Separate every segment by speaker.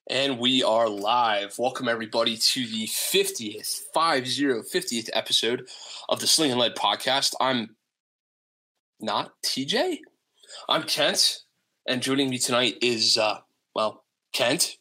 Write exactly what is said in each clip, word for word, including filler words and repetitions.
Speaker 1: And we are live. Welcome, everybody, to the fiftieth, five zero, fiftieth episode of the Sling and Lead podcast. I'm not T J. I'm Kent. And joining me tonight is, uh, well, Kent.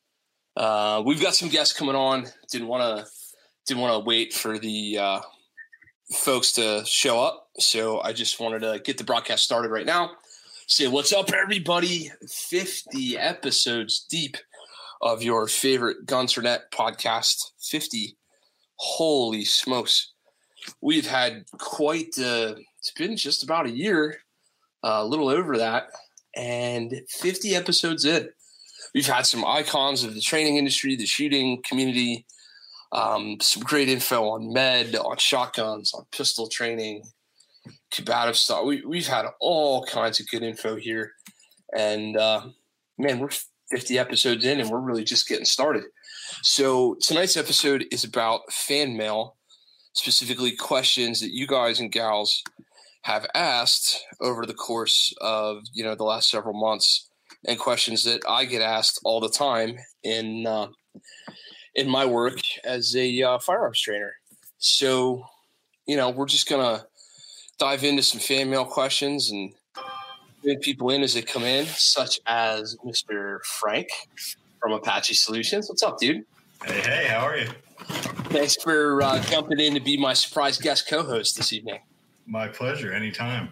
Speaker 1: Uh, we've got some guests coming on. Didn't want to didn't want to wait for the uh, folks to show up. So I just wanted to get the broadcast started right now. Say what's up, everybody. fifty episodes deep of your favorite Guns for Net podcast. fifty. Holy smokes. We've had quite, uh, it's been just about a year, uh, a little over that, and fifty episodes in. We've had some icons of the training industry, the shooting community, um, some great info on med, on shotguns, on pistol training, combative stuff. We, we've had all kinds of good info here. And, uh, man, we're fifty episodes in, and we're really just getting started. So tonight's episode is about fan mail, specifically questions that you guys and gals have asked over the course of, you know, the last several months, and questions that I get asked all the time in uh, in my work as a uh, firearms trainer. So, you know, we're just gonna dive into some fan mail questions and bring people in as they come in, such as Mister Frank from Apache Solutions. What's up, dude?
Speaker 2: Hey, hey, how are you?
Speaker 1: Thanks for uh, jumping in to be my surprise guest co-host this evening.
Speaker 2: My pleasure, anytime.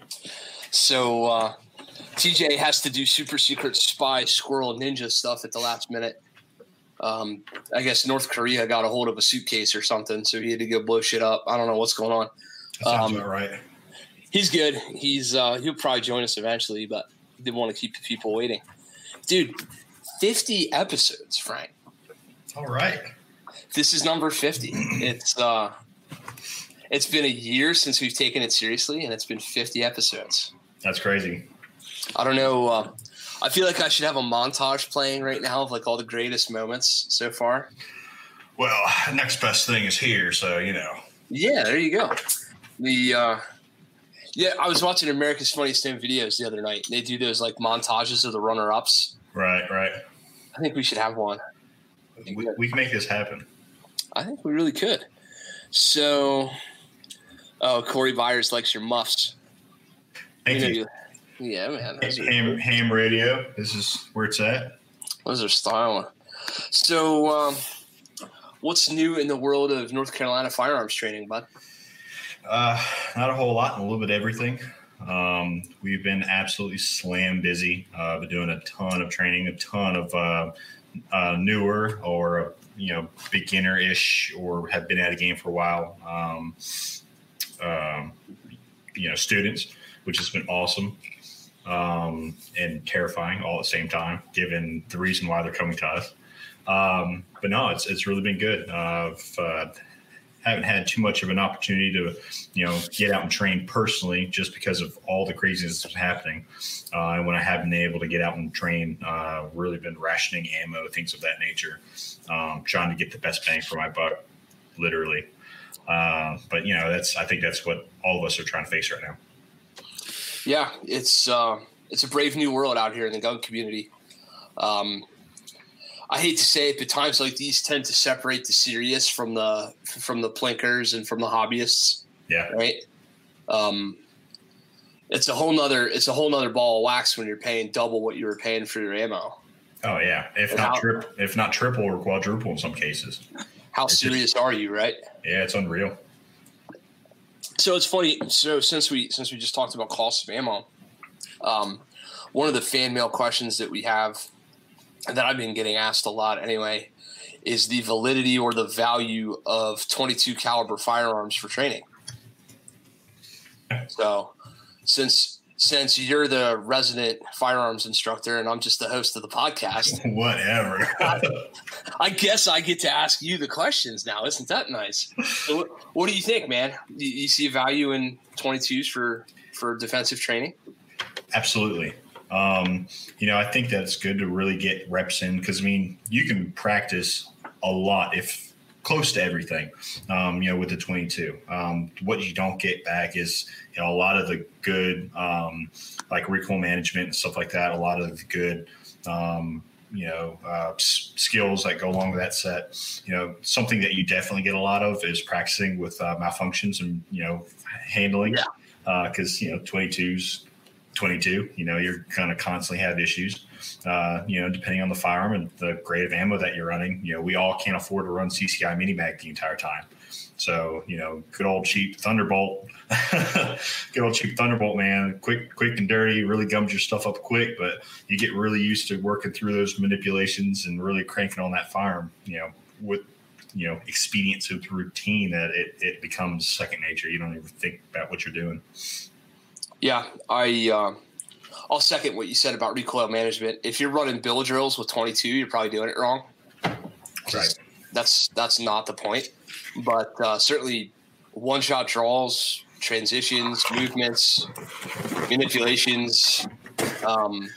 Speaker 1: So uh, T J has to do super secret spy squirrel ninja stuff at the last minute. Um, I guess North Korea got a hold of a suitcase or something, so he had to go blow shit up. I don't know what's going on.
Speaker 2: That sounds
Speaker 1: um,
Speaker 2: about right.
Speaker 1: He's good. He's uh, he'll probably join us eventually, but didn't want to keep the people waiting. Dude, fifty episodes, Frank.
Speaker 2: All right.
Speaker 1: This is number fifty. It's uh, it's been a year since we've taken it seriously, and it's been fifty episodes.
Speaker 2: That's crazy.
Speaker 1: I don't know. Uh, I feel like I should have a montage playing right now of like all the greatest moments so far.
Speaker 2: Well, next best thing is here, so you know.
Speaker 1: Yeah, there you go. The uh, yeah, I was watching America's Funniest Home Videos the other night. They do those like montages of the runner-ups.
Speaker 2: Right, right.
Speaker 1: I think we should have one.
Speaker 2: We, we can make this happen.
Speaker 1: I think we really could. So, oh, Corey Byers likes your muffs.
Speaker 2: Thank
Speaker 1: you.
Speaker 2: you.
Speaker 1: Know, yeah, man. Those are,
Speaker 2: Ham, ham radio. This is where it's at.
Speaker 1: Those are styling. So, um, what's new in the world of North Carolina firearms training, bud?
Speaker 2: Uh, not a whole lot, and a little bit of everything. Um, we've been absolutely slam busy. Uh, been doing a ton of training, a ton of uh, uh, newer or you know beginner-ish, or have been at a game for a while. Um, um, you know, students, which has been awesome um, and terrifying all at the same time, given the reason why they're coming to us. Um, but no, it's it's really been good. Uh, I've uh, haven't had too much of an opportunity to, you know, get out and train personally just because of all the craziness that's happening. Uh, and when I have been able to get out and train, uh, really been rationing ammo, things of that nature, um, trying to get the best bang for my buck, literally. Uh, but, you know, that's I think that's what all of us are trying to face right now.
Speaker 1: Yeah, it's uh, it's a brave new world out here in the gun community. Um I hate to say it, but times like these tend to separate the serious from the from the plinkers and from the hobbyists.
Speaker 2: Yeah.
Speaker 1: Right. Um, it's a whole nother it's a whole nother ball of wax when you're paying double what you were paying for your ammo.
Speaker 2: Oh yeah, if
Speaker 1: And
Speaker 2: not
Speaker 1: how,
Speaker 2: tri- if not triple or quadruple in some cases.
Speaker 1: How
Speaker 2: it's
Speaker 1: serious
Speaker 2: just,
Speaker 1: are you, right?
Speaker 2: Yeah, it's unreal.
Speaker 1: So it's funny. So since we since we just talked about cost of ammo, um, one of the fan mail questions that we have, that I've been getting asked a lot anyway, is the validity or the value of twenty-two caliber firearms for training. So since since you're the resident firearms instructor and I'm just the host of the podcast,
Speaker 2: whatever.
Speaker 1: I, I guess I get to ask you the questions now. Isn't that nice? So what, what do you think, man? You, you see a value in twenty-twos for, for defensive training?
Speaker 2: Absolutely. Um, you know, I think that's good to really get reps in because, I mean, you can practice a lot if close to everything, um, you know, with the twenty-two. Um, what you don't get back is, you know, a lot of the good, um, like recoil management and stuff like that, a lot of the good, um, you know, uh, s- skills that go along with that set. You know, something that you definitely get a lot of is practicing with uh, malfunctions and, you know, handling.
Speaker 1: Yeah.
Speaker 2: Because, uh, you know, twenty-twos, twenty-two, you know, you're going to constantly have issues, uh, you know, depending on the firearm and the grade of ammo that you're running. You know, we all can't afford to run C C I mini mag the entire time. So, you know, good old cheap Thunderbolt, good old cheap Thunderbolt, man, quick, quick and dirty, really gums your stuff up quick, but you get really used to working through those manipulations and really cranking on that firearm, you know, with, you know, expedience with routine that it, it becomes second nature. You don't even think about what you're doing.
Speaker 1: Yeah. I, uh, I'll second what you said about recoil management. If you're running bill drills with twenty-two, you're probably doing it wrong.
Speaker 2: Right.
Speaker 1: That's, that's not the point. But uh, certainly one-shot draws, transitions, movements, manipulations. Um,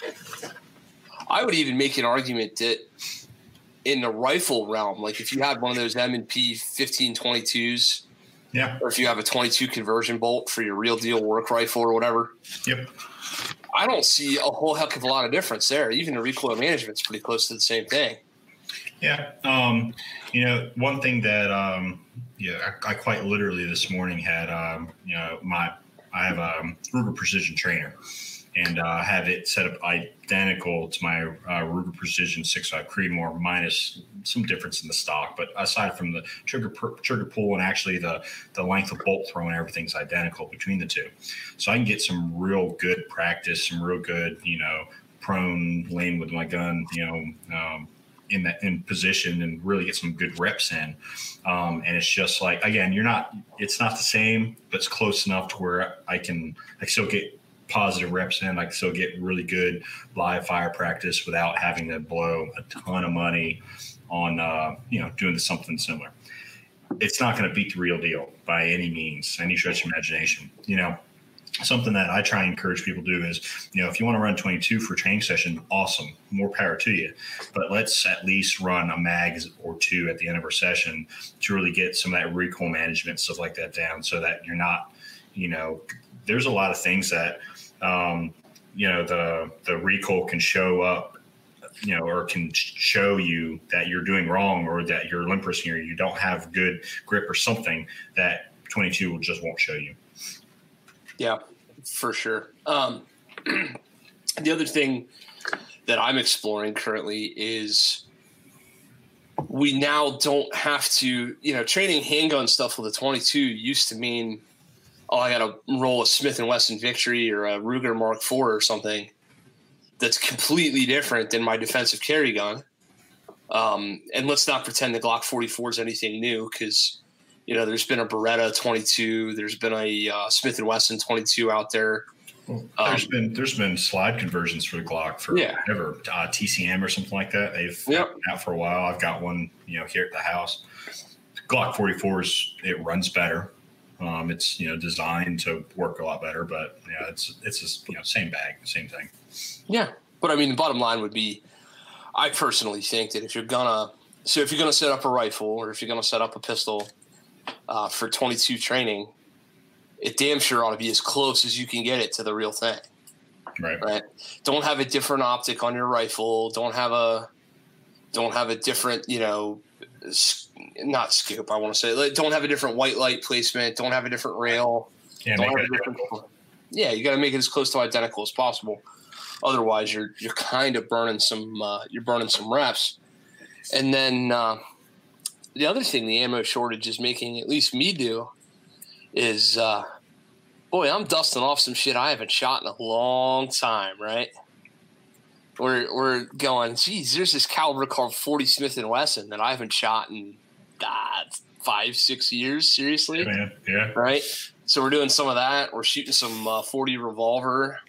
Speaker 1: I would even make an argument that in the rifle realm, like if you had one of those M and P fifteen twenty-twos,
Speaker 2: yeah,
Speaker 1: or if you have a twenty-two conversion bolt for your real deal work rifle or whatever,
Speaker 2: yep,
Speaker 1: I don't see a whole heck of a lot of difference there. Even the recoil management's pretty close to the same thing.
Speaker 2: Yeah. Um, you know, one thing that, um, yeah, I, I quite literally this morning had, um, you know, my, I have a Ruger Precision trainer and uh, have it set up identical to my uh, Ruger Precision six five Creedmoor minus some difference in the stock. But aside from the trigger trigger pull and actually the, the length of bolt throw and everything's identical between the two. So I can get some real good practice, some real good, you know, prone laying with my gun, you know, um, in that in position and really get some good reps in. Um, and it's just like, again, you're not, it's not the same, but it's close enough to where I can, I still get positive reps in. I can still get really good live fire practice without having to blow a ton of money on, uh, you know, doing something similar. It's not going to beat the real deal by any means, any stretch of imagination. You know, something that I try and encourage people to do is, you know, if you want to run twenty-two for a training session, awesome, more power to you. But let's at least run a mag or two at the end of our session to really get some of that recoil management, stuff like that down so that you're not, you know, there's a lot of things that, um, you know, the, the recoil can show up, you know, or can show you that you're doing wrong or that you're limp wristing or you don't have good grip or something that twenty-two will just won't show you.
Speaker 1: Yeah, for sure. Um, the other thing that I'm exploring currently is we now don't have to, you know, training handgun stuff with a twenty-two used to mean, oh, I got to roll a Smith and Wesson Victory or a Ruger Mark four or something that's completely different than my defensive carry gun. Um, and let's not pretend the Glock forty-four is anything new because, you know, there's been a Beretta twenty-two, there's been a uh, Smith and Wesson twenty-two out there.
Speaker 2: Well, there's um, been there's been slide conversions for the Glock for
Speaker 1: yeah.
Speaker 2: ever, uh, T C M or something like that. They've
Speaker 1: yep.
Speaker 2: been out for a while. I've got one, you know, here at the house. Glock forty-fours, it runs better. Um, it's, you know, designed to work a lot better, but yeah, it's it's just, you know, same bag, same thing.
Speaker 1: Yeah, but I mean, the bottom line would be, I personally think that if you're gonna, so if you're gonna set up a rifle or if you're gonna set up a pistol uh, for twenty-two training, it damn sure ought to be as close as you can get it to the real thing.
Speaker 2: Right.
Speaker 1: Right. Don't have a different optic on your rifle. Don't have a, don't have a different, you know, not scoop. I want to say, like, don't have a different white light placement. Don't have a different rail.
Speaker 2: Yeah,
Speaker 1: don't
Speaker 2: make
Speaker 1: have
Speaker 2: it
Speaker 1: a different.
Speaker 2: identical.
Speaker 1: Yeah, you got to make it as close to identical as possible. Otherwise, you're you're kind of burning some uh, you're burning some reps. And then uh, the other thing the ammo shortage is making at least me do is, uh, boy, I'm dusting off some shit I haven't shot in a long time, right? We're we're going, geez, there's this caliber called forty Smith and Wesson that I haven't shot in uh, five, six years, seriously.
Speaker 2: Yeah, man. Yeah.
Speaker 1: Right? So we're doing some of that. We're shooting some uh, forty revolver.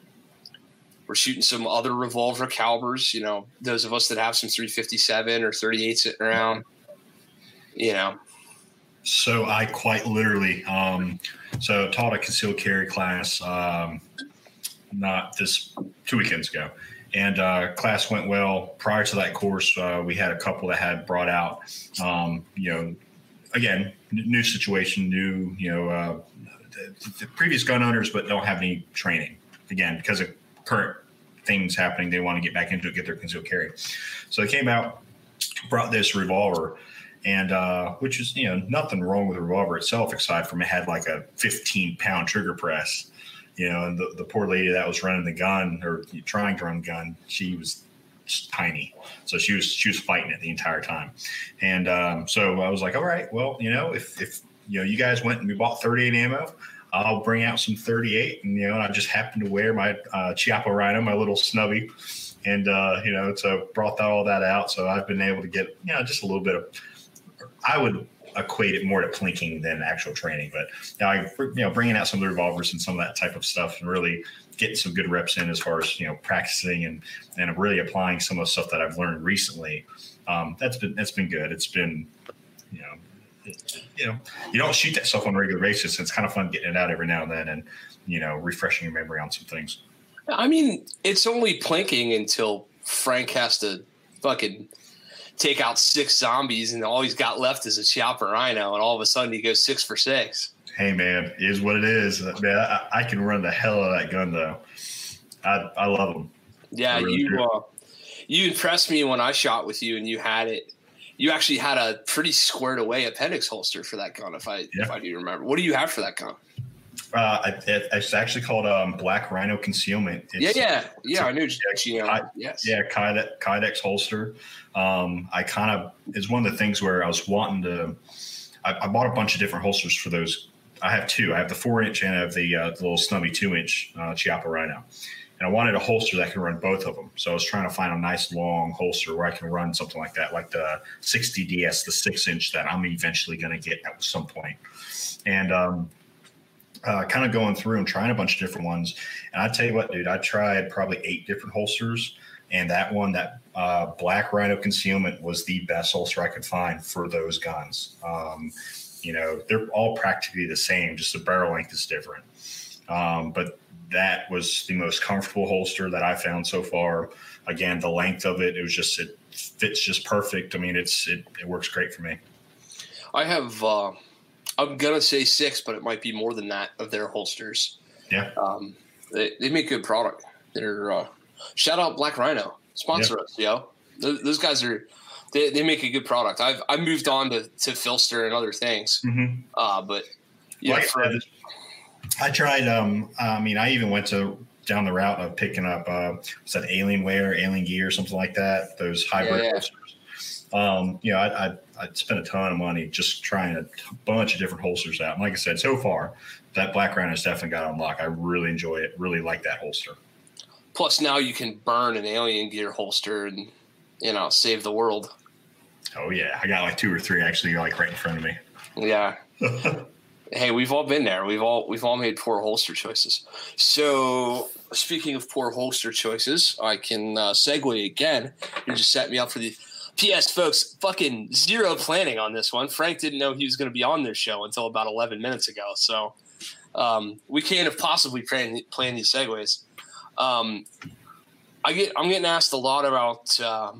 Speaker 1: We're shooting some other revolver calibers, you know, those of us that have some three fifty-seven or thirty-eight sitting around, you know.
Speaker 2: So I quite literally, um, so taught a concealed carry class, um, not this two weekends ago. And uh, class went well. Prior to that course, uh, we had a couple that had brought out, um, you know, again, n- new situation, new, you know, uh, the, the previous gun owners, but don't have any training, again, because of current things happening. They want to get back into it, get their concealed carry. So they came out, brought this revolver, and uh, which is, you know, nothing wrong with the revolver itself, aside from it had like a fifteen pound trigger press, you know, and the, the poor lady that was running the gun or trying to run the gun, she was tiny. So she was, she was fighting it the entire time. And um, so I was like, all right, well, you know, if, if, you know, you guys went and we bought thirty-eight ammo, I'll bring out some thirty-eight. And, you know, I just happened to wear my uh, Chiappa Rhino, my little snubby. And, uh, you know, so brought that, all that out. So I've been able to get, you know, just a little bit of, I would equate it more to plinking than actual training. But, you know, I, you know, bringing out some of the revolvers and some of that type of stuff and really getting some good reps in as far as, you know, practicing and, and really applying some of the stuff that I've learned recently. Um, that's been, that's been good. It's been, you know, it, you know, you don't shoot that stuff on a regular basis. It's kind of fun getting it out every now and then and, you know, refreshing your memory on some things.
Speaker 1: I mean, it's only plinking until Frank has to fucking take out six zombies and all he's got left is a Chiappa Rhino, and all of a sudden he goes six for six.
Speaker 2: Hey, man, it is what it is. Man, I, I can run the hell out of that gun, though. I I love them.
Speaker 1: Yeah, really you uh, you impressed me when I shot with you, and you had it. You actually had a pretty squared away appendix holster for that gun, if I yeah. if I do remember. What do you have for that gun?
Speaker 2: Uh, it, it's actually called um, Black Rhino Concealment. It's,
Speaker 1: yeah, yeah, yeah.
Speaker 2: A,
Speaker 1: I knew.
Speaker 2: You know, I, yes. Yeah, Kydex, Kydex holster. Um, I kind of it's one of the things where I was wanting to. I, I bought a bunch of different holsters for those. I have two. I have the four inch and I have the, uh, the little snubby two inch uh, Chiappa Rhino. And I wanted a holster that could run both of them. So I was trying to find a nice long holster where I can run something like that, like the sixty D S, the six inch that I'm eventually going to get at some point. And um, uh, kind of going through and trying a bunch of different ones. And I tell you what, dude, I tried probably eight different holsters. And that one, that uh, Black Rhino Concealment was the best holster I could find for those guns. Um, you know, they're all practically the same, just the barrel length is different. Um, but that was the most comfortable holster that I found so far. Again, the length of it, it was just, it fits just perfect. I mean, it's, it, it works great for me.
Speaker 1: I have, uh, I'm going to say six, but it might be more than that of their holsters.
Speaker 2: Yeah.
Speaker 1: Um, they, they make good product. They're, uh, shout out Black Rhino, sponsor yeah. us, yo. Those, those guys are, they, they make a good product. I've, I've moved on to, to Filster and other things.
Speaker 2: Mm-hmm.
Speaker 1: Uh, but yeah,
Speaker 2: like
Speaker 1: for,
Speaker 2: I, said, I tried, um, I mean, I even went to down the route of picking up, uh, was that Alienware, Alien Gear, something like that. Those hybrid
Speaker 1: yeah, yeah.
Speaker 2: holsters. Um, you know, I, I, I spent a ton of money just trying a bunch of different holsters out. And like I said, so far, that Black Rhino has definitely got unlocked. I really enjoy it. Really like that holster.
Speaker 1: Plus, now you can burn an Alien Gear holster and, you know, save the world.
Speaker 2: Oh, yeah. I got like two or three actually like right in front of me.
Speaker 1: Yeah. Hey, we've all been there. We've all we've all made poor holster choices. So, speaking of poor holster choices, I can uh, segue again. You just set me up for the P S, folks. Fucking zero planning on this one. Frank didn't know he was going to be on this show until about eleven minutes ago. So, um, we can't have possibly planned plan these segues. Um, I get I'm getting asked a lot about uh,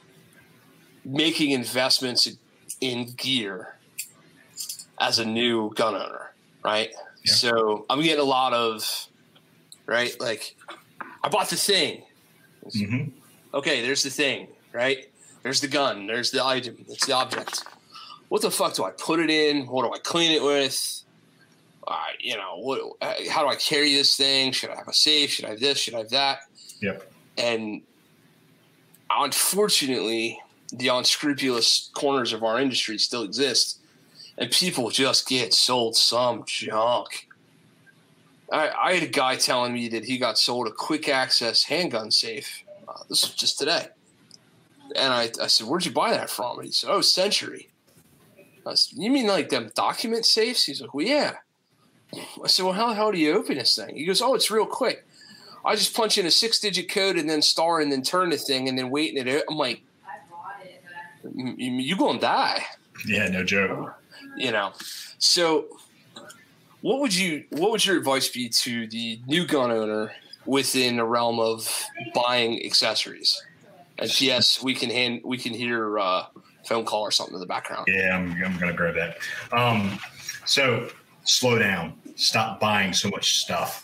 Speaker 1: making investments in gear as a new gun owner, right? Yeah. So I'm getting a lot of, right? Like, I bought the thing.
Speaker 2: Mm-hmm.
Speaker 1: Okay, there's the thing, right? There's the gun. There's the item. It's the object. What the fuck do I put it in? What do I clean it with? Uh, you know, what? How do I carry this thing? Should I have a safe? Should I have this? Should I have that?
Speaker 2: Yep.
Speaker 1: And unfortunately, the unscrupulous corners of our industry still exist. And people just get sold some junk. I, I had a guy telling me that he got sold a quick access handgun safe. Uh, this was just today. And I, I said, where'd you buy that from? And he said, oh, Century. I said, you mean like them document safes? He's like, well, yeah. I said, well, how the hell do you open this thing? He goes, oh, it's real quick. I just punch in a six-digit code and then star and then turn the thing and then wait and it. I'm like, I bought it, but I- you, you gonna die.
Speaker 2: Yeah, no joke.
Speaker 1: You know, so what would you what would your advice be to the new gun owner within the realm of buying accessories? And P S, we can hand we can hear a phone call or something in the background.
Speaker 2: Yeah, I'm I'm gonna grab that. Um, so slow down. Stop buying so much stuff.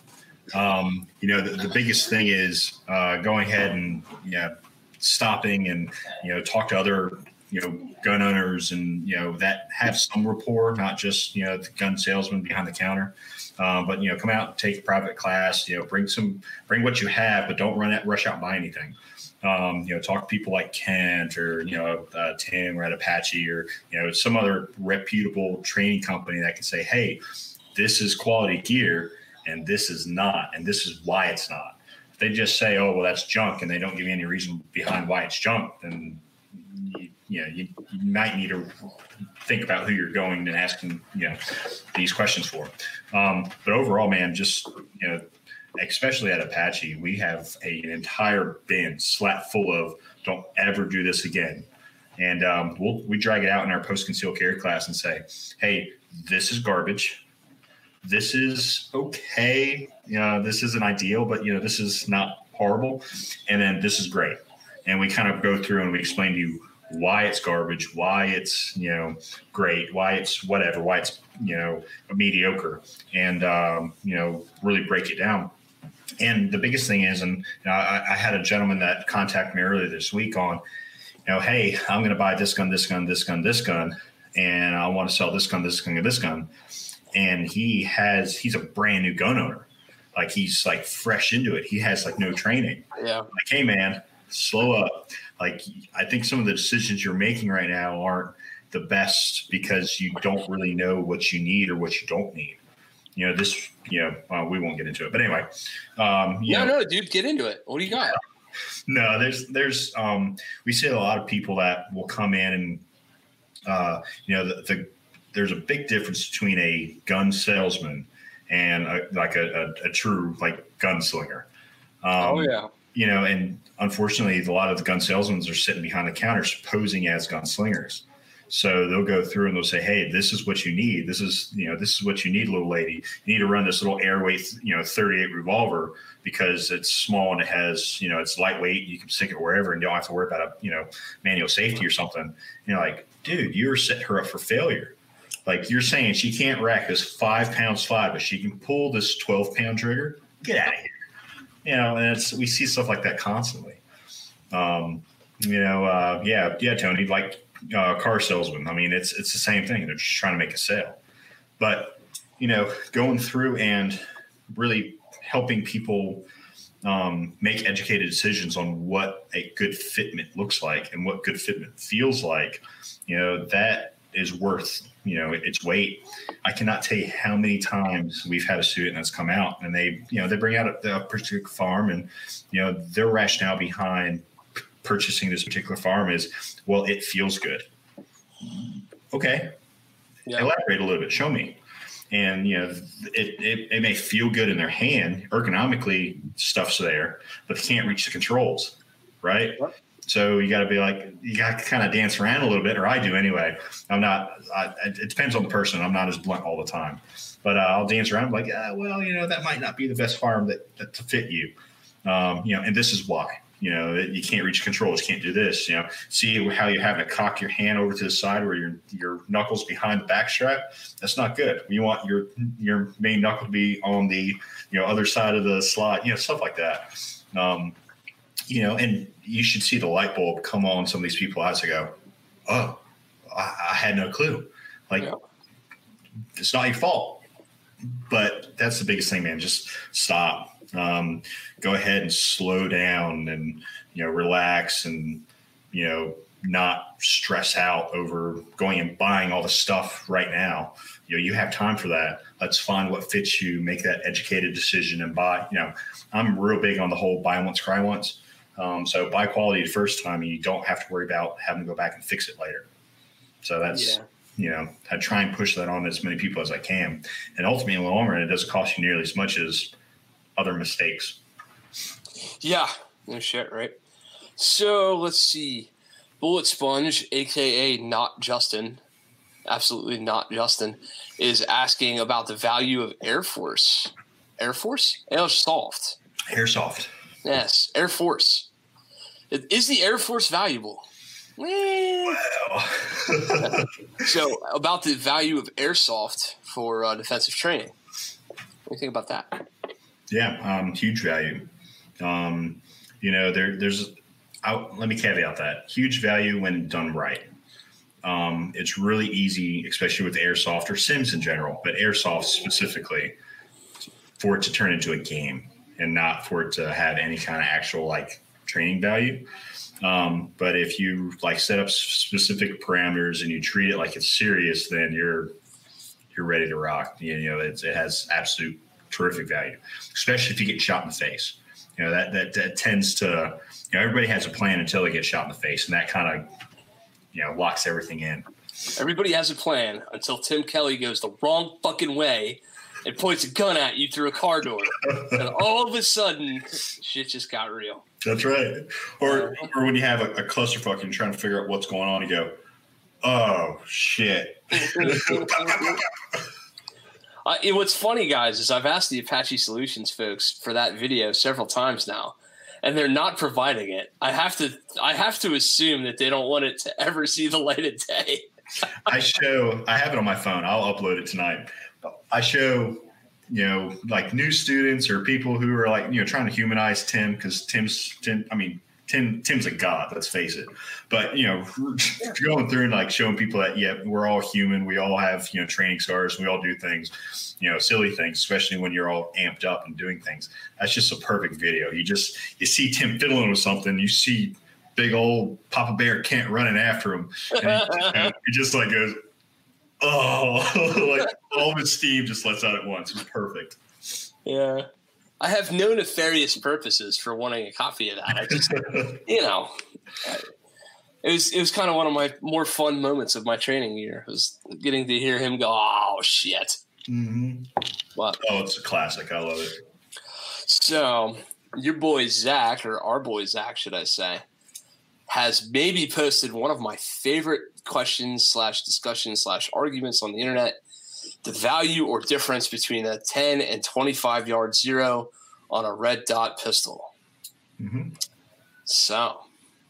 Speaker 2: Um, you know, the, the biggest thing is uh, going ahead and you know, stopping and you know talk to other you know gun owners and you know that have some rapport, not just you know the gun salesman behind the counter. Um, but you know, come out and take a private class. You know, bring some, bring what you have, but don't run out, rush out and buy anything. Um, you know, talk to people like Kent or you know uh, Tim or at Apache or you know some other reputable training company that can say, hey, this is quality gear and this is not, and this is why it's not. If they just say, oh well, that's junk, and they don't give you any reason behind why it's junk, then you, you know you, you might need to think about who you're going and asking you know these questions for. Um, but overall, man, just you know, especially at Apache, we have a, an entire bin slap full of "Don't ever do this again," and um, we'll we drag it out in our post concealed carry class and say, "Hey, this is garbage. This is okay. You know, this isn't ideal, but you know, this is not horrible, and then this is great." And we kind of go through and we explain to you why it's garbage, why it's, you know, great, why it's whatever, why it's, you know, mediocre, and, um, you know, really break it down. And the biggest thing is, and you know, I, I had a gentleman that contacted me earlier this week on, you know, hey, I'm going to buy this gun, this gun, this gun, this gun, and I want to sell this gun, this gun, this gun. And he has, he's a brand new gun owner. Like he's like fresh into it. He has like no training.
Speaker 1: Yeah.
Speaker 2: Like, hey man, slow up. Like, I think some of the decisions you're making right now aren't the best because you don't really know what you need or what you don't need. You know, this, you know, well, we won't get into it, but anyway. Um, you
Speaker 1: no,
Speaker 2: know,
Speaker 1: no, dude, get into it. What do you got?
Speaker 2: No, there's, there's, um, we see a lot of people that will come in and, uh, you know, the, the, there's a big difference between a gun salesman and a, like a, a, a true like gunslinger. Um,
Speaker 1: oh yeah.
Speaker 2: You know, and unfortunately, a lot of the gun salesmen are sitting behind the counters posing as gunslingers. So they'll go through and they'll say, hey, this is what you need. This is, you know, this is what you need, little lady. You need to run this little airweight, you know, thirty-eight revolver because it's small and it has, you know, it's lightweight. You can stick it wherever and you don't have to worry about a, you know, manual safety or something. And you're like, dude, you're setting her up for failure. Like you're saying she can't rack this five pound slide, but she can pull this twelve pound trigger. Get out of here. You know, and it's, we see stuff like that constantly. Um, you know, uh, yeah, yeah, Tony, like uh, car salesman. I mean, it's it's the same thing. They're just trying to make a sale. But, you know, going through and really helping people um, make educated decisions on what a good fitment looks like and what good fitment feels like, you know, that is worth, you know, its weight. I cannot tell you how many times we've had a student that's come out and they, you know, they bring out a, a particular farm and, you know, their rationale behind p- purchasing this particular farm is, well, it feels good. Okay. Yeah. Elaborate a little bit. Show me. And, you know, it, it, it may feel good in their hand. Ergonomically, stuff's there, but they can't reach the controls. Right. What? So you got to be like, you got to kind of dance around a little bit, or I do anyway. I'm not, I, it depends on the person. I'm not as blunt all the time, but uh, I'll dance around like, ah, well, you know, that might not be the best farm that, that to fit you. Um, you know, and this is why, you know, you can't reach controls, you can't do this, you know, see how you're having to cock your hand over to the side where your, your knuckles behind the back strap. That's not good. You want your, your main knuckle to be on the, you know, other side of the slide, you know, stuff like that. Um, You know, and you should see the light bulb come on some of these people as they go, oh, I, I had no clue. Like, yeah. It's not your fault. But that's the biggest thing, man. Just stop. Um, go ahead and slow down and, you know, relax and, you know, not stress out over going and buying all the stuff right now. You know, you have time for that. Let's find what fits you, make that educated decision and buy. You know, I'm real big on the whole buy once, cry once. Um, so buy quality the first time and you don't have to worry about having to go back and fix it later. So that's, yeah. you know, I try and push that on as many people as I can. And ultimately in the long run, it doesn't cost you nearly as much as other mistakes.
Speaker 1: Yeah, no shit, right? So let's see. Bullet Sponge, a k a not Justin, absolutely not Justin, is asking about the value of Air Force. Air Force? Airsoft.
Speaker 2: Airsoft.
Speaker 1: Yes, Air Force. Is the Air Force valuable? Well. Wow. So about the value of Airsoft for uh, defensive training. What do you think about that?
Speaker 2: Yeah, um, huge value. Um, you know, there, there's, I'll, let me caveat that. Huge value when done right. Um, it's really easy, especially with airsoft or sims in general, but airsoft specifically, for it to turn into a game and not for it to have any kind of actual like training value. Um, but if you like set up specific parameters and you treat it like it's serious, then you're you're ready to rock. You know, it's, it has absolute terrific value, especially if you get shot in the face. You know, that that that tends to, you know, everybody has a plan until they get shot in the face, and that kind of, you know, locks everything in.
Speaker 1: Everybody has a plan until Tim Kelly goes the wrong fucking way and points a gun at you through a car door. And all of a sudden, shit just got real.
Speaker 2: That's right. Or uh, or when you have a, a clusterfuck and trying to figure out what's going on, you go, oh, shit.
Speaker 1: uh, and what's funny, guys, is I've asked the Apache Solutions folks for that video several times now, and they're not providing it. I have to I have to assume that they don't want it to ever see the light of day.
Speaker 2: I show – I have it on my phone. I'll upload it tonight. I show, you know, like new students or people who are like, you know, trying to humanize Tim because Tim's, Tim, I mean, Tim, Tim's a god, let's face it. But, you know, going through and like showing people that, yeah, we're all human. We all have, you know, training scars. We all do things, you know, silly things, especially when you're all amped up and doing things. That's just a perfect video. You just, you see Tim fiddling with something. You see big old Papa Bear Kent running after him. And he, you know, he just like goes, oh, like all of his steam just lets out at once. It's perfect.
Speaker 1: Yeah. I have no nefarious purposes for wanting a copy of that. I just, you know, it was it was kind of one of my more fun moments of my training year. Was getting to hear him go, oh, shit.
Speaker 2: Mm-hmm.
Speaker 1: But,
Speaker 2: oh, it's a classic. I love it.
Speaker 1: So your boy Zach, or our boy Zach, should I say, has maybe posted one of my favorite questions slash discussions slash arguments on the internet: the value or difference between a ten and twenty-five yard zero on a red dot pistol.
Speaker 2: Mm-hmm.
Speaker 1: So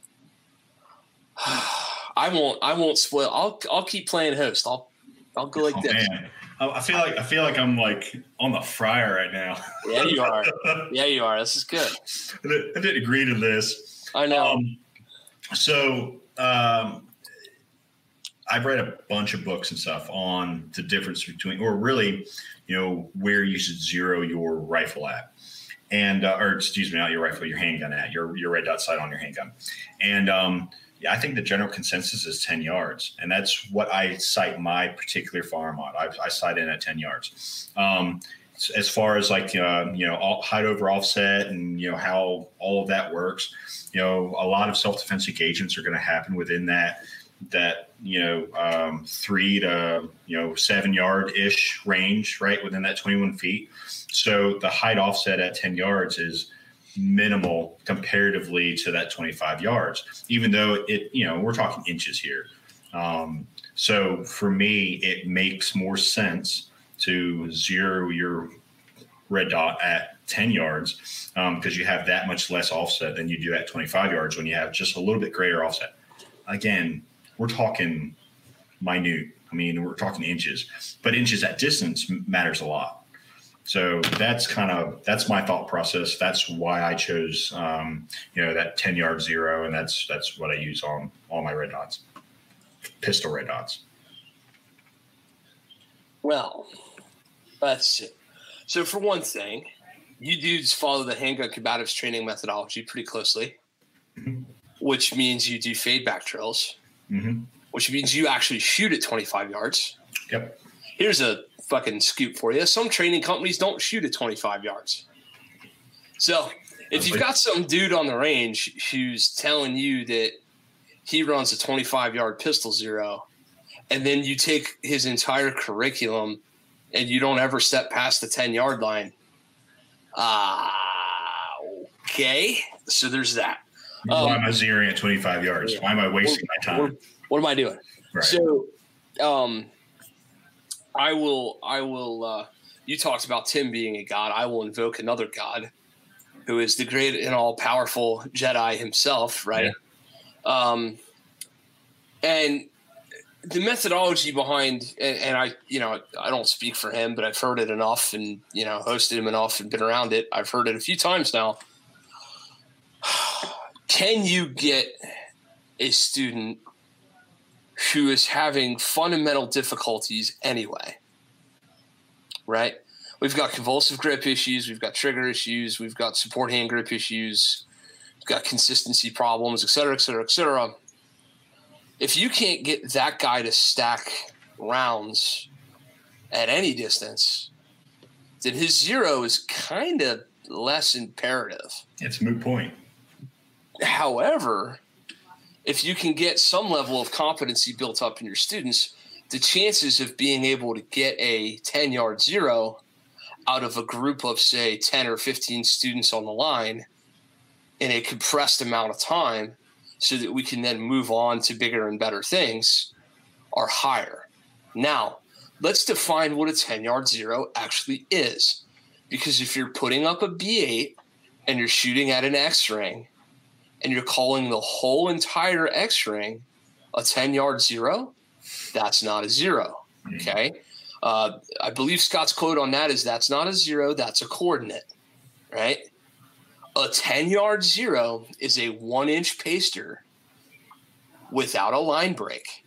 Speaker 1: I won't, I won't spoil. I'll, I'll keep playing host. I'll, I'll go like
Speaker 2: oh,
Speaker 1: this.
Speaker 2: Man. I feel like, I feel like I'm like on the fryer right now.
Speaker 1: Yeah, you are. Yeah, you are. This is good.
Speaker 2: I didn't agree to this.
Speaker 1: I know.
Speaker 2: Um, so, um, I've read a bunch of books and stuff on the difference between, or really, you know, where you should zero your rifle at, and uh, or excuse me, not your rifle, your handgun at your your red dot sight on your handgun, and um, yeah, I think the general consensus is ten yards, and that's what I sight my particular firearm on. I, I sight in at ten yards. Um, as far as like uh, you know, all, height over offset, and you know how all of that works, you know, a lot of self defense engagements are going to happen within that. that, you know, um, three to, you know, seven yard ish range, right, within that twenty-one feet. So the height offset at ten yards is minimal comparatively to that twenty-five yards, even though it, you know, we're talking inches here. Um, so for me, it makes more sense to zero your red dot at ten yards because um, you have that much less offset than you do at twenty-five yards when you have just a little bit greater offset. Again, we're talking minute. I mean, we're talking inches, but inches at distance matters a lot. So that's kind of, that's my thought process. That's why I chose, um, you know, that ten yard zero. And that's, that's what I use on all my red dots, pistol red dots.
Speaker 1: Well, that's it. So for one thing, you dudes follow the handgun combatives training methodology pretty closely, mm-hmm. which means you do fade back drills.
Speaker 2: Mm-hmm.
Speaker 1: Which means you actually shoot at twenty-five yards.
Speaker 2: Yep.
Speaker 1: Here's a fucking scoop for you. Some training companies don't shoot at twenty-five yards. So if you've got some dude on the range who's telling you that he runs a twenty-five yard pistol zero, and then you take his entire curriculum and you don't ever step past the ten yard line, uh, okay. So there's that.
Speaker 2: Why
Speaker 1: Um,
Speaker 2: am I zeroing at twenty-five yards?
Speaker 1: yeah.
Speaker 2: Why am I wasting
Speaker 1: what,
Speaker 2: my time?
Speaker 1: What, what am I doing?
Speaker 2: Right.
Speaker 1: So, um, I will, I will, uh, you talked about Tim being a god. I will invoke another god who is the great and all powerful Jedi himself. Right.
Speaker 2: Yeah.
Speaker 1: Um, and the methodology behind, and, and I, you know, I don't speak for him, but I've heard it enough and, you know, hosted him enough and been around it. I've heard it a few times now. Can you get a student who is having fundamental difficulties anyway, right? We've got convulsive grip issues. We've got trigger issues. We've got support hand grip issues. We've got consistency problems, et cetera, et cetera, et cetera. If you can't get that guy to stack rounds at any distance, then his zero is kind of less imperative.
Speaker 2: It's a moot point.
Speaker 1: However, if you can get some level of competency built up in your students, the chances of being able to get a ten-yard zero out of a group of, say, ten or fifteen students on the line in a compressed amount of time so that we can then move on to bigger and better things are higher. Now, let's define what a ten-yard zero actually is. Because if you're putting up a B eight and you're shooting at an X-ring and you're calling the whole entire X-ring a ten-yard zero, that's not a zero, okay? Uh, I believe Scott's quote on that is that's not a zero, that's a coordinate, right? A ten-yard zero is a one-inch paster without a line break,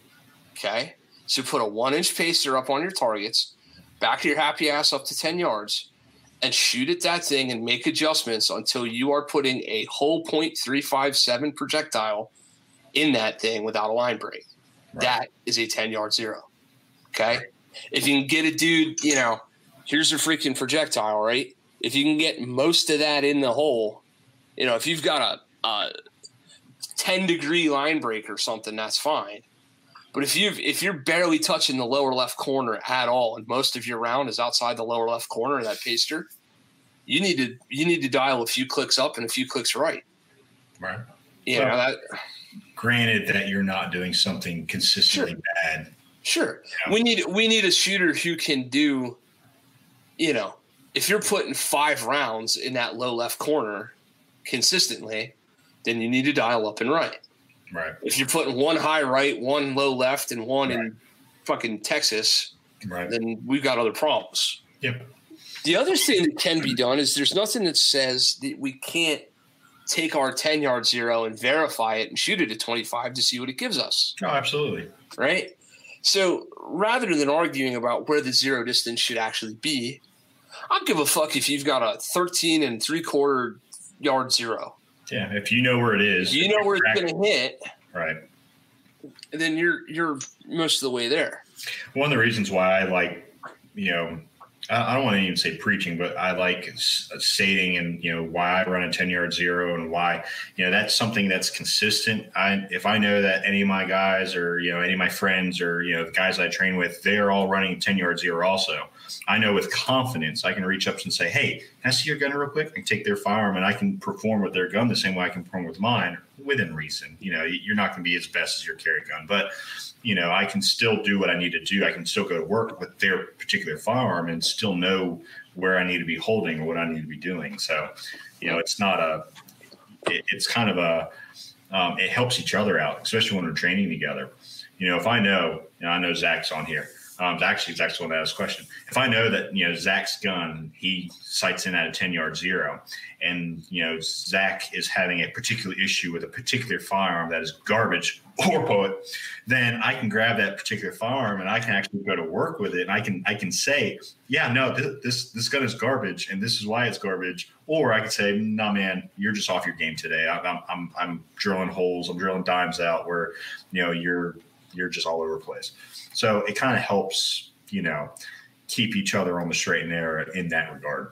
Speaker 1: okay? So put a one-inch paster up on your targets, back your happy ass up to ten yards, and shoot at that thing and make adjustments until you are putting a whole point three five seven projectile in that thing without a line break. Right. That is a ten-yard zero, okay? Right. If you can get a dude, you know, here's a freaking projectile, right? If you can get most of that in the hole, you know, if you've got a, a ten-degree line break or something, that's fine. But if you if you're barely touching the lower left corner at all, and most of your round is outside the lower left corner of that paster, you need to you need to dial a few clicks up and a few clicks right.
Speaker 2: Right.
Speaker 1: You
Speaker 2: well,
Speaker 1: know that.
Speaker 2: Granted that you're not doing something consistently
Speaker 1: Sure.
Speaker 2: bad.
Speaker 1: Sure.
Speaker 2: Yeah.
Speaker 1: We need we need a shooter who can do, you know, if you're putting five rounds in that low left corner consistently, then you need to dial up and right.
Speaker 2: Right.
Speaker 1: If you're putting one high right, one low left, and one right. in fucking Texas,
Speaker 2: right.
Speaker 1: then we've got other problems.
Speaker 2: Yep.
Speaker 1: The other thing that can be done is there's nothing that says that we can't take our ten-yard zero and verify it and shoot it at twenty-five to see what it gives us.
Speaker 2: Oh, absolutely.
Speaker 1: Right? So rather than arguing about where the zero distance should actually be, I'll give a fuck if you've got a thirteen and three-quarter yard zero.
Speaker 2: Yeah, if you know where it is.
Speaker 1: If you know where it's going to hit.
Speaker 2: Right.
Speaker 1: Then you're you're most of the way there.
Speaker 2: One of the reasons why I like, you know, I don't want to even say preaching, but I like stating and, you know, why I run a ten-yard zero and why, you know, that's something that's consistent. I if I know that any of my guys or, you know, any of my friends or, you know, the guys I train with, they're all running ten-yard zero also. I know with confidence I can reach up and say, hey, can I see your gun real quick? I can take their firearm and I can perform with their gun the same way I can perform with mine within reason. You know, you're not going to be as best as your carry gun, but, you know, I can still do what I need to do. I can still go to work with their particular firearm and still know where I need to be holding or what I need to be doing. So, you know, it's not a it, – it's kind of a um, – it helps each other out, especially when we're training together. You know, if I know – and I know Zach's on here. Um, actually, Zach's the one that asked a question. If I know that, you know, Zach's gun, he sights in at a ten-yard zero, and, you know, Zach is having a particular issue with a particular firearm that is garbage or poet, then I can grab that particular firearm and I can actually go to work with it. And I can I can say, yeah, no, this this, this gun is garbage, and this is why it's garbage. Or I could say, no, nah, man, you're just off your game today. I'm I'm I'm drilling holes. I'm drilling dimes out where, you know, you're you're just all over the place. So it kind of helps, you know, keep each other on the straight and narrow in that regard.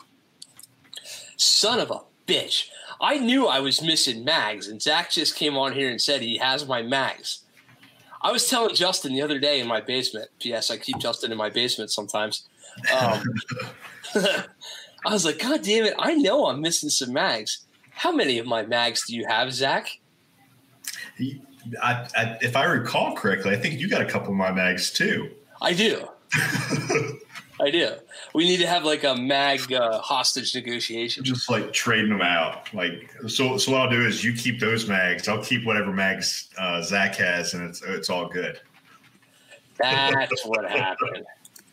Speaker 1: Son of a bitch. I knew I was missing mags, and Zach just came on here and said he has my mags. I was telling Justin the other day in my basement. P S I keep Justin in my basement sometimes. Um, I was like, God damn it, I know I'm missing some mags. How many of my mags do you have, Zach?
Speaker 2: He- I, I, if I recall correctly, I think you got a couple of my mags too.
Speaker 1: I do. I do. We need to have like a mag uh, hostage negotiation.
Speaker 2: Just like trading them out. Like so. So what I'll do is you keep those mags. I'll keep whatever mags uh, Zach has, and it's it's all good.
Speaker 1: That's what happened.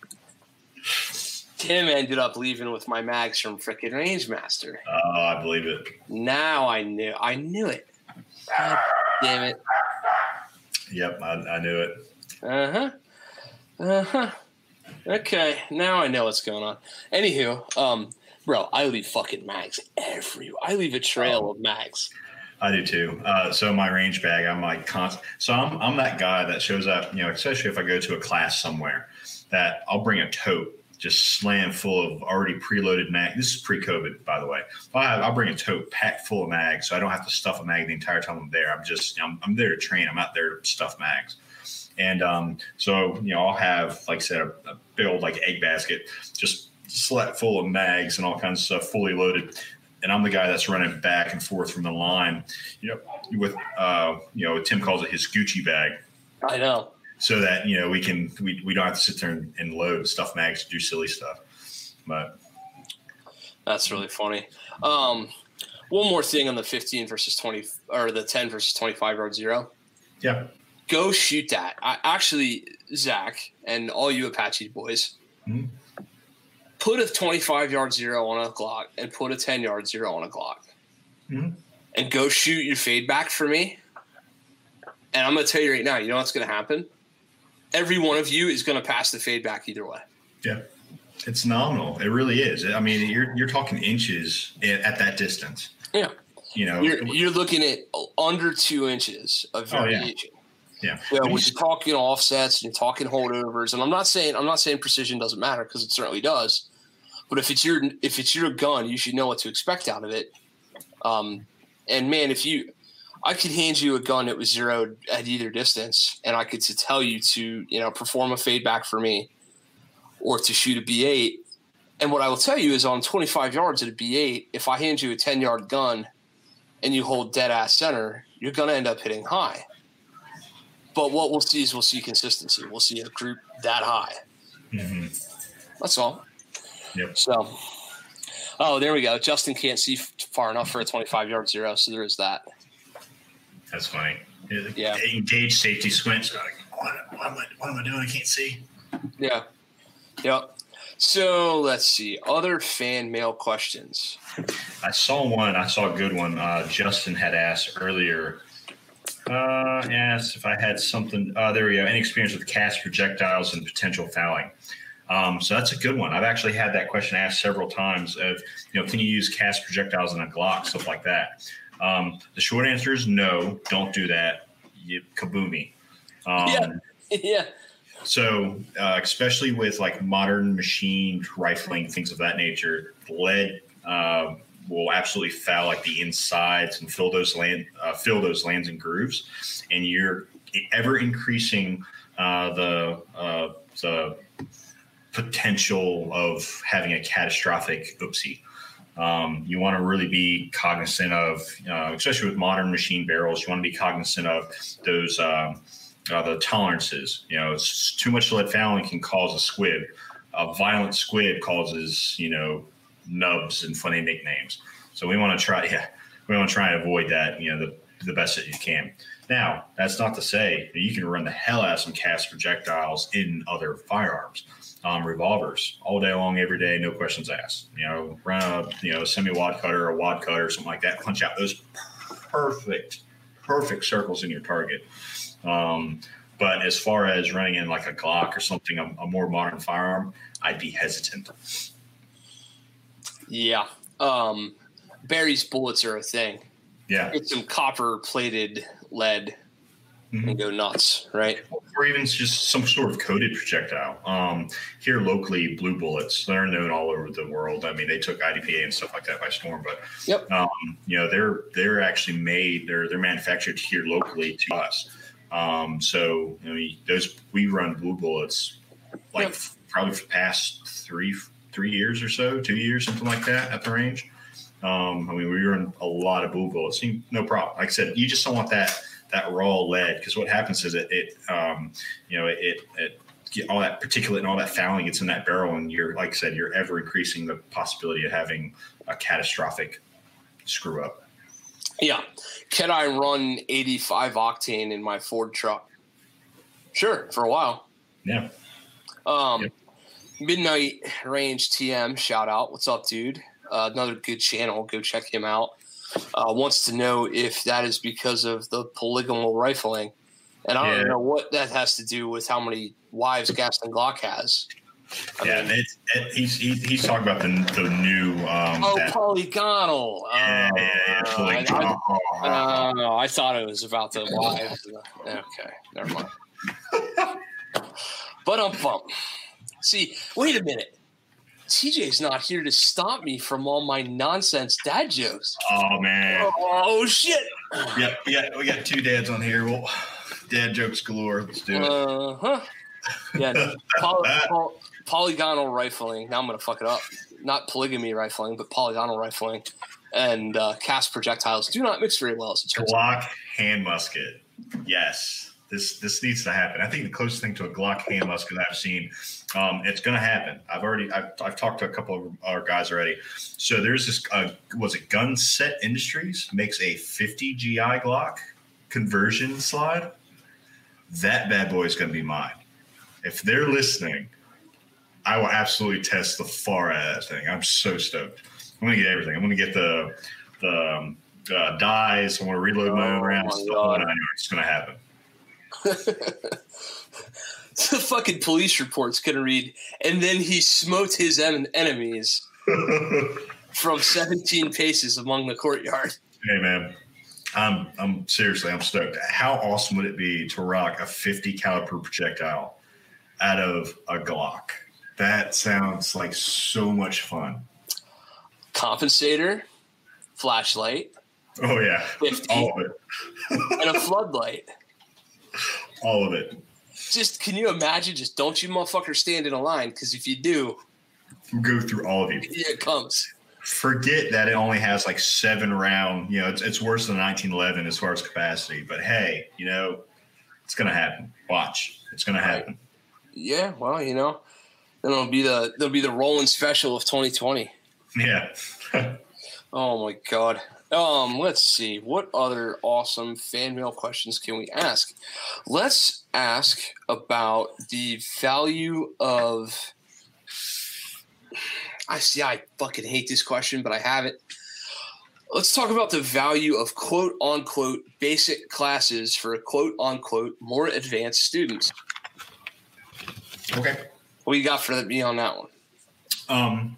Speaker 1: Tim ended up leaving with my mags from frickin' Rangemaster.
Speaker 2: Oh, I believe it.
Speaker 1: Now I knew. I knew it. God damn it.
Speaker 2: Yep, I, I knew it.
Speaker 1: Uh huh. Uh huh. Okay, now I know what's going on. Anywho, um, bro, I leave fucking mags everywhere. I leave a trail oh, of mags.
Speaker 2: I do too. Uh, so my range bag, I'm like constant. So I'm I'm that guy that shows up, you know, especially if I go to a class somewhere, that I'll bring a tote just slam full of already preloaded mags. This is pre-COVID, by the way. I'll, I'll bring a tote packed full of mags, so I don't have to stuff a mag the entire time I'm there. I'm just I'm, I'm there to train. I'm out there to stuff mags. And um, so, you know, I'll have, like I said, a, a big old like egg basket, just select full of mags and all kinds of stuff, fully loaded. And I'm the guy that's running back and forth from the line, you know, with, uh, you know, Tim calls it his Gucci bag.
Speaker 1: I know.
Speaker 2: So that, you know, we can, we, we don't have to sit there and, and load stuff mags to do silly stuff. But
Speaker 1: that's really funny. Um, one more thing on the fifteen versus twenty, or the ten versus twenty-five yard zero.
Speaker 2: Yeah.
Speaker 1: Go shoot that. I, actually, Zach, and all you Apache boys, mm-hmm. put a twenty-five yard zero on a Glock and put a ten yard zero on a Glock. Mm-hmm. And go shoot your fade back for me. And I'm going to tell you right now, you know what's going to happen? Every one of you is going to pass the fade back either way.
Speaker 2: Yeah. It's nominal. It really is. I mean, you're you're talking inches at that distance.
Speaker 1: Yeah.
Speaker 2: You know,
Speaker 1: you're, you're looking at under two inches of variation.
Speaker 2: Oh, yeah.
Speaker 1: Yeah. You know, when you're talking offsets and you're talking holdovers, and I'm not saying I'm not saying precision doesn't matter, because it certainly does. But if it's your if it's your gun, you should know what to expect out of it. Um, and man, if you, I could hand you a gun that was zeroed at either distance, and I could to tell you to you know perform a fade back for me, or to shoot a B eight. And what I will tell you is, on twenty-five yards at a B eight, if I hand you a ten yard gun, and you hold dead ass center, you're gonna end up hitting high. But what we'll see is we'll see consistency. We'll see a group that high. Mm-hmm. That's all.
Speaker 2: Yep.
Speaker 1: So, oh, there we go. Justin can't see far enough for a twenty-five yard zero, so there is that.
Speaker 2: That's funny.
Speaker 1: Yeah.
Speaker 2: Engage safety squints. Like, what, what, am I, what am I doing? I can't see.
Speaker 1: Yeah. Yep. So let's see. Other fan mail questions.
Speaker 2: I saw one. I saw a good one. Uh, Justin had asked earlier. Uh, asked if I had something. Uh, there we go. Any experience with cast projectiles and potential fouling? Um, so that's a good one. I've actually had that question asked several times. Of you know, can you use cast projectiles in a Glock, stuff like that? Um, the short answer is no. Don't do that. You kaboomy. Um,
Speaker 1: yeah. Yeah.
Speaker 2: So, uh, especially with like modern machined rifling, things of that nature, lead uh, will absolutely foul like the insides and fill those land, uh, fill those lands and grooves, and you're ever increasing uh, the uh, the potential of having a catastrophic oopsie. Um, you want to really be cognizant of, uh, especially with modern machine barrels, you want to be cognizant of those. Um, Uh, the tolerances, you know, it's too much lead fouling can cause a squib. A violent squib causes, you know, nubs and funny nicknames. So we want to try, yeah, we want to try and avoid that, you know, the, the best that you can. Now, that's not to say that you can run the hell out of some cast projectiles in other firearms, um, revolvers, all day long, every day, no questions asked. You know, run a, you know, semi-wad cutter or a wad cutter, something like that, punch out those perfect, perfect circles in your target. Um, but as far as running in like a Glock or something, a, a more modern firearm, I'd be hesitant.
Speaker 1: Yeah. Um, Barry's bullets are a thing.
Speaker 2: Yeah.
Speaker 1: Get some copper plated lead mm-hmm. and go nuts, right?
Speaker 2: Or even just some sort of coated projectile. Um, here locally, Blue Bullets, they're known all over the world. I mean, they took I D P A and stuff like that by storm, but
Speaker 1: yep.
Speaker 2: um, you know, they're, they're actually made, they're, they're manufactured here locally to us. Um, so you know, those we run Blue Bullets like yep. f- probably for the past three three years or so, two years, something like that at the range. Um, I mean, we run a lot of Blue Bullets, no problem. Like I said, you just don't want that that raw lead, because what happens is it, it um, you know it it get all that particulate and all that fouling gets in that barrel, and you're, like I said, you're ever increasing the possibility of having a catastrophic screw up.
Speaker 1: Yeah. Can I run eighty-five octane in my Ford truck? Sure, for a while.
Speaker 2: Yeah.
Speaker 1: Um,
Speaker 2: yep.
Speaker 1: Midnight Range T M, shout out. What's up, dude? Uh, another good channel. Go check him out. Uh, wants to know if that is because of the polygonal rifling. And I don't
Speaker 2: yeah.
Speaker 1: know what that has to do with how many wives Gaston Glock has.
Speaker 2: I yeah, mean, it's, it, he's, he's he's talking about the the new. Um,
Speaker 1: oh,
Speaker 2: that,
Speaker 1: polygonal.
Speaker 2: Yeah,
Speaker 1: uh,
Speaker 2: yeah, yeah.
Speaker 1: I, I, uh, no, I thought it was about the wives. Okay, never mind. But um, bump. See, wait a minute. T J's not here to stop me from all my nonsense dad jokes.
Speaker 2: Oh man.
Speaker 1: Oh shit.
Speaker 2: Yeah, we got we got two dads on here. Well, dad jokes galore. Let's do it.
Speaker 1: Uh huh. Yeah. No. Poly, poly, polygonal rifling. Now I'm gonna fuck it up. Not polygamy rifling, but polygonal rifling, and uh, cast projectiles do not mix very well. As it turns
Speaker 2: Glock
Speaker 1: out.
Speaker 2: hand musket. Yes. This this needs to happen. I think the closest thing to a Glock hand musket I've seen, um, it's going to happen. I've already I've, I've talked to a couple of our guys already. So there's this uh, was it Gun Set Industries makes a fifty G I Glock conversion slide. That bad boy is going to be mine. If they're listening, I will absolutely test the far out of that thing. I'm so stoked. I'm going to get everything. I'm going to get the the um, uh, dies. I want to reload my own rounds. Oh, I know it's going to happen.
Speaker 1: The fucking police report's gonna read, and then he smote his en- enemies from seventeen paces among the courtyard.
Speaker 2: Hey man, I'm I'm seriously I'm stoked. How awesome would it be to rock a fifty caliber projectile out of a Glock? That sounds like so much fun.
Speaker 1: Compensator, flashlight.
Speaker 2: Oh yeah,
Speaker 1: fifty,
Speaker 2: all of it,
Speaker 1: and a floodlight.
Speaker 2: All of it.
Speaker 1: Just can you imagine? Just don't you motherfuckers stand in a line, because if you do,
Speaker 2: we'll go through all of you.
Speaker 1: Here it comes.
Speaker 2: Forget that it only has like seven round. You know, it's it's worse than nineteen eleven as far as capacity. But hey, you know, it's gonna happen. Watch, it's gonna happen.
Speaker 1: Yeah, well, you know, then it'll be the there'll be the rolling special of twenty twenty.
Speaker 2: Yeah.
Speaker 1: Oh my god. Um, let's see. What other awesome fan mail questions can we ask? Let's ask about the value of. I see. I fucking hate this question, but I have it. Let's talk about the value of quote unquote basic classes for quote unquote more advanced students.
Speaker 2: Okay.
Speaker 1: What you got for me on that one?
Speaker 2: Um,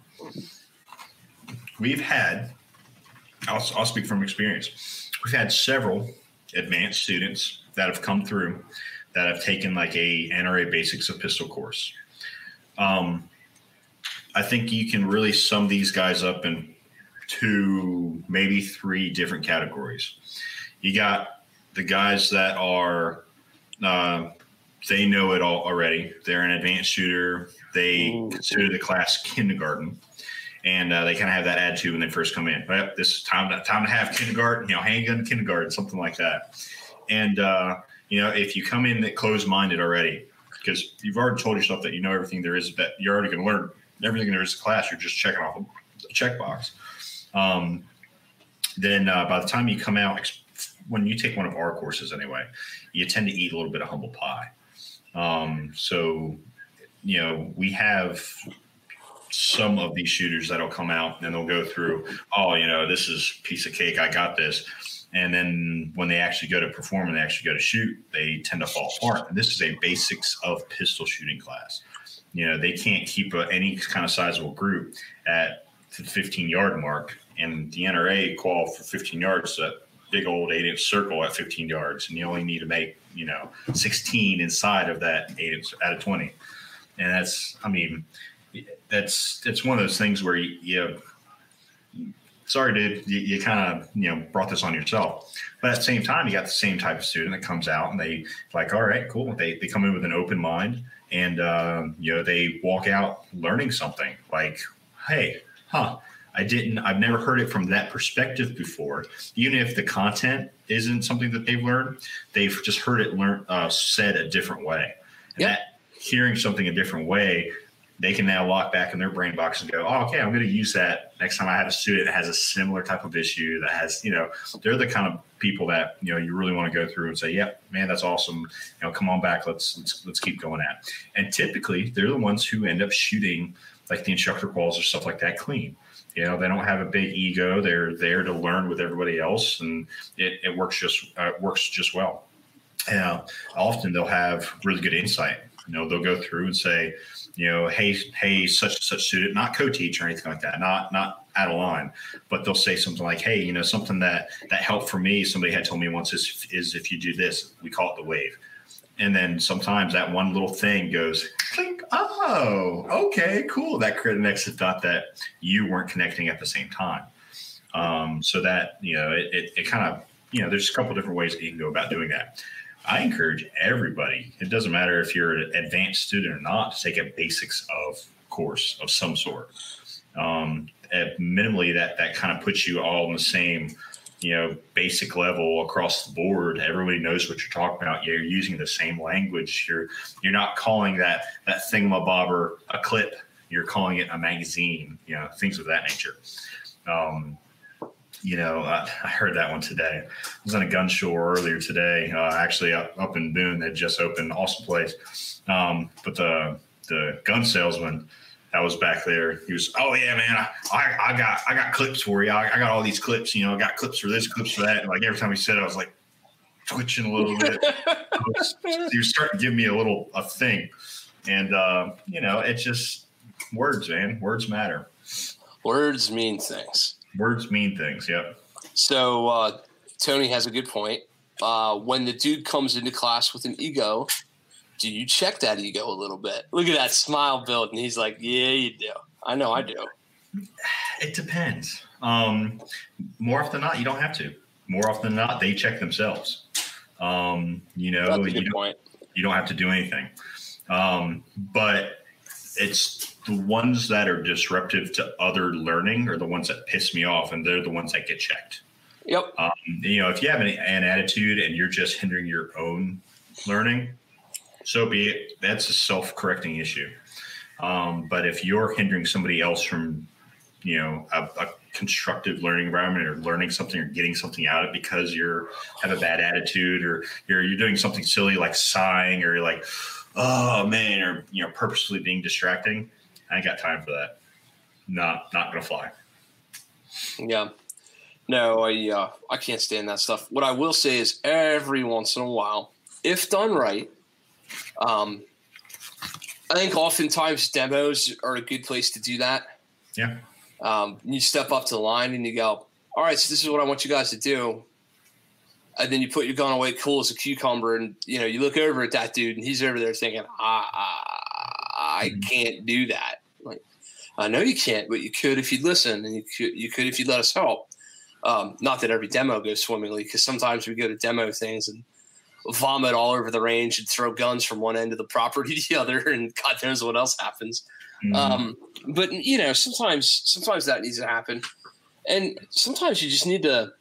Speaker 2: we've had. I'll, I'll speak from experience. We've had several advanced students that have come through that have taken like a N R A Basics of Pistol course. Um, I think you can really sum these guys up in two, maybe three different categories. You got the guys that are, uh, they know it all already. They're an advanced shooter. They Ooh. consider the class kindergarten. And uh, they kind of have that attitude when they first come in. Right, this is time to time to have kindergarten, you know, handgun kindergarten, something like that. And uh, you know, if you come in that closed-minded already, because you've already told yourself that you know everything there is, but you're already going to learn everything there is in class. You're just checking off a checkbox. Um, then uh, by the time you come out, when you take one of our courses anyway, you tend to eat a little bit of humble pie. Um, so, you know, we have some of these shooters that'll come out and they'll go through, oh, you know, this is a piece of cake. I got this. And then when they actually go to perform and they actually go to shoot, they tend to fall apart. And this is a basics of pistol shooting class. You know, they can't keep a, any kind of sizable group at the fifteen yard mark, and the N R A call for fifteen yards, that big old eight inch circle at fifteen yards. And you only need to make, you know, sixteen inside of that eight inch out of twenty. And that's, I mean, That's it's one of those things where you, you sorry, dude, you, you kind of you know brought this on yourself. But at the same time, you got the same type of student that comes out and they like, all right, cool. They they come in with an open mind and um, you know they walk out learning something. Like, hey, huh? I didn't. I've never heard it from that perspective before. Even if the content isn't something that they've learned, they've just heard it learned uh, said a different way. And
Speaker 1: yeah.
Speaker 2: that, hearing something a different way, they can now lock back in their brain box and go, oh, okay, I'm going to use that next time I have a student that has a similar type of issue that has, you know, they're the kind of people that, you know, you really want to go through and say, yep, man, that's awesome. You know, come on back. Let's, let's, let's keep going at. And typically they're the ones who end up shooting like the instructor calls or stuff like that clean. You know, they don't have a big ego. They're there to learn with everybody else. And it, it works just, uh, works just well. And uh, often they'll have really good insight. You know, they'll go through and say, you know, hey, hey, such and such student, not co-teach or anything like that, not not out of line, but they'll say something like, hey, you know, something that that helped for me, somebody had told me once is, is if you do this, we call it the wave. And then sometimes that one little thing goes, clink, oh, okay, cool. That connects the dot that you weren't connecting at the same time. Um, so that, you know, it, it, it kind of, you know, there's a couple different ways that you can go about doing that. I encourage everybody, it doesn't matter if you're an advanced student or not, to take a basics of course of some sort. Um, at minimally, that that kind of puts you all on the same, you know, basic level across the board. Everybody knows what you're talking about. You're using the same language. You're you're not calling that that thingamabobber a clip. You're calling it a magazine. You know, things of that nature. Um, You know, I, I heard that one today. I was in a gun show earlier today, uh, actually up, up in Boone. They just opened, awesome place. Um, but the the gun salesman that was back there, he was, oh yeah, man, I, I, I got I got clips for you. I, I got all these clips. You know, I got clips for this, clips for that. And like every time he said it, I was like twitching a little bit. was, he was starting to give me a little a thing, and uh, you know, it's just words, man. Words matter.
Speaker 1: Words mean things.
Speaker 2: Words mean things, yep.
Speaker 1: So uh, Tony has a good point. Uh, when the dude comes into class with an ego, do you check that ego a little bit? Look at that smile build, and he's like, yeah, you do. I know I do.
Speaker 2: It depends. Um, more often than not, you don't have to. More often than not, they check themselves. Um, you know,
Speaker 1: That's a good
Speaker 2: you don't,
Speaker 1: point.
Speaker 2: you don't have to do anything. Um, but it's the ones that are disruptive to other learning are the ones that piss me off, and they're the ones that get checked.
Speaker 1: Yep.
Speaker 2: Um, you know, if you have an, an attitude and you're just hindering your own learning, so be it. That's a self-correcting issue. Um, but if you're hindering somebody else from, you know, a, a constructive learning environment or learning something or getting something out of it because you're have a bad attitude or you're you're doing something silly like sighing or you're like, oh man, or you know, purposely being distracting, I ain't got time for that. Not not gonna fly.
Speaker 1: Yeah. No, I uh, I can't stand that stuff. What I will say is every once in a while, if done right, um, I think oftentimes demos are a good place to do that.
Speaker 2: Yeah.
Speaker 1: Um, you step up to the line and you go, all right, so this is what I want you guys to do. And then you put your gun away cool as a cucumber, and you know you look over at that dude, and he's over there thinking, "I, I, I can't do that." Like, I know you can't, but you could if you'd listen, and you could, you could if you'd let us help. Um, not that every demo goes swimmingly, because sometimes we go to demo things and vomit all over the range and throw guns from one end of the property to the other, and God knows what else happens. Mm-hmm. Um, but you know, sometimes, sometimes that needs to happen, and sometimes you just need to.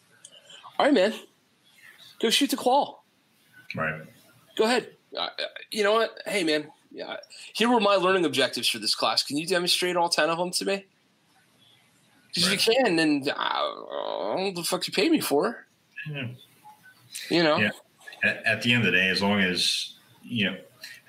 Speaker 1: All right, man. Go shoot the qual.
Speaker 2: Right.
Speaker 1: Go ahead. Uh, you know what? Hey, man. Yeah. Here were my learning objectives for this class. Can you demonstrate all ten of them to me? Because right. you can, and uh, I don't know what the fuck you paid me for.
Speaker 2: Yeah.
Speaker 1: You know.
Speaker 2: Yeah. At, at the end of the day, as long as you know,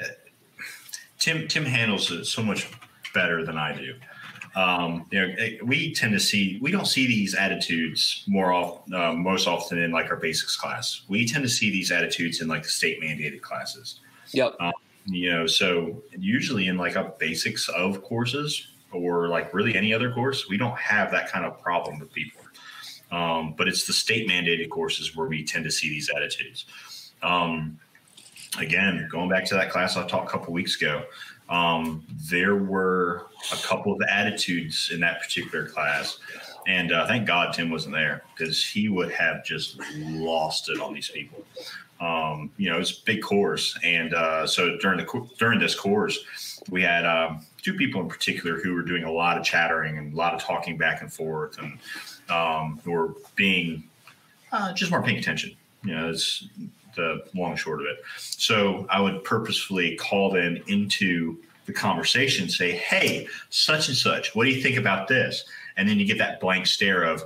Speaker 2: Tim Tim handles it so much better than I do. Um, you know, we tend to see, we don't see these attitudes more often, uh, most often in like our basics class. We tend to see these attitudes in like the state mandated classes.
Speaker 1: Yep.
Speaker 2: Um, you know, so usually in like a basics of courses or like really any other course, we don't have that kind of problem with people. Um, but it's the state mandated courses where we tend to see these attitudes. Um, again, going back to that class I taught a couple weeks ago, Um, there were a couple of attitudes in that particular class. And uh, thank God Tim wasn't there because he would have just lost it on these people. Um, you know, it was a big course. And uh, so during the during this course, we had um, two people in particular who were doing a lot of chattering and a lot of talking back and forth and um, who were being uh, just more paying attention. You know, it's the long and short of it. So I would purposefully call them into the conversation, say, hey, such and such, what do you think about this? And then you get that blank stare of,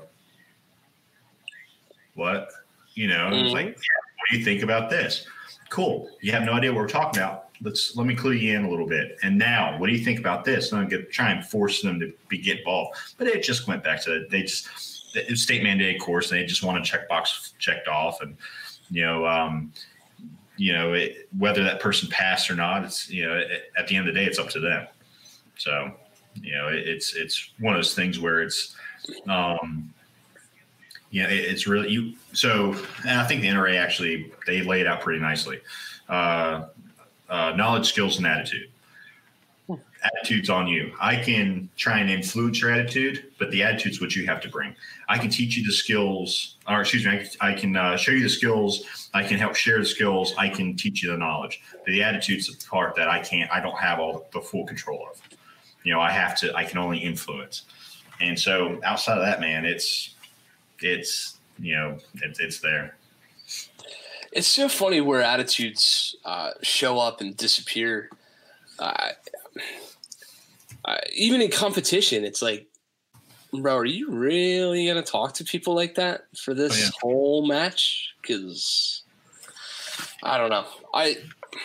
Speaker 2: what? You know, mm-hmm. It's like, yeah, what do you think about this? Cool. You have no idea what we're talking about. Let's let me clue you in a little bit. And now, what do you think about this? And I'm going to try and force them to be get involved. But it just went back to they just it was state mandated course. And they just want a checkbox checked off, and you know, um, you know, it, whether that person passed or not, it's you know, it, at the end of the day, it's up to them. So, you know, it, it's it's one of those things where it's, um, yeah, it, it's really you. So, and I think the N R A actually they lay it out pretty nicely. Uh, Uh, knowledge, skills, and attitude. Attitude's on you. I can try and influence your attitude, but the attitude's what you have to bring. I can teach you the skills, or excuse me, I can, I can uh, show you the skills. I can help share the skills. I can teach you the knowledge. But the attitude's the part that I can't, I don't have all the full control of. You know, I have to, I can only influence. And so outside of that, man, it's, it's, you know, it, it's there.
Speaker 1: It's so funny where attitudes uh, show up and disappear. Uh, uh, even in competition, it's like, bro, are you really going to talk to people like that for this oh, yeah. whole match? Because I don't know. I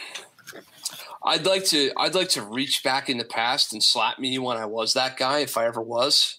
Speaker 1: I'd like to I'd like to reach back in the past and slap me when I was that guy, if I ever was.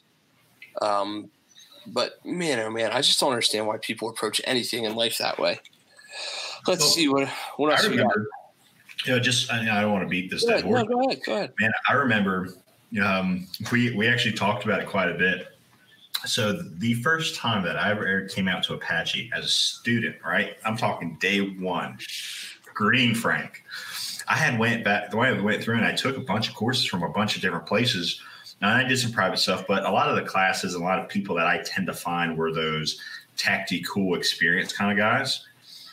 Speaker 1: Um, but man, oh man, I just don't understand why people approach anything in life that way. Let's well, see what what else
Speaker 2: I remember,
Speaker 1: we got.
Speaker 2: You know, just I, I don't want to beat this
Speaker 1: Go
Speaker 2: dead horse.
Speaker 1: No, go ahead, go ahead.
Speaker 2: Man, I remember um, we we actually talked about it quite a bit. So the first time that I ever came out to Apache as a student, right? I'm talking day one, green Frank. I had went back the way I went through, and I took a bunch of courses from a bunch of different places. And I did some private stuff, but a lot of the classes, a lot of people that I tend to find were those tactical experience kind of guys.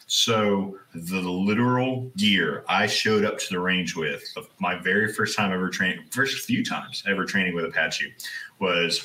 Speaker 2: So the literal gear I showed up to the range with, my very first time ever training, first few times ever training with Apache, was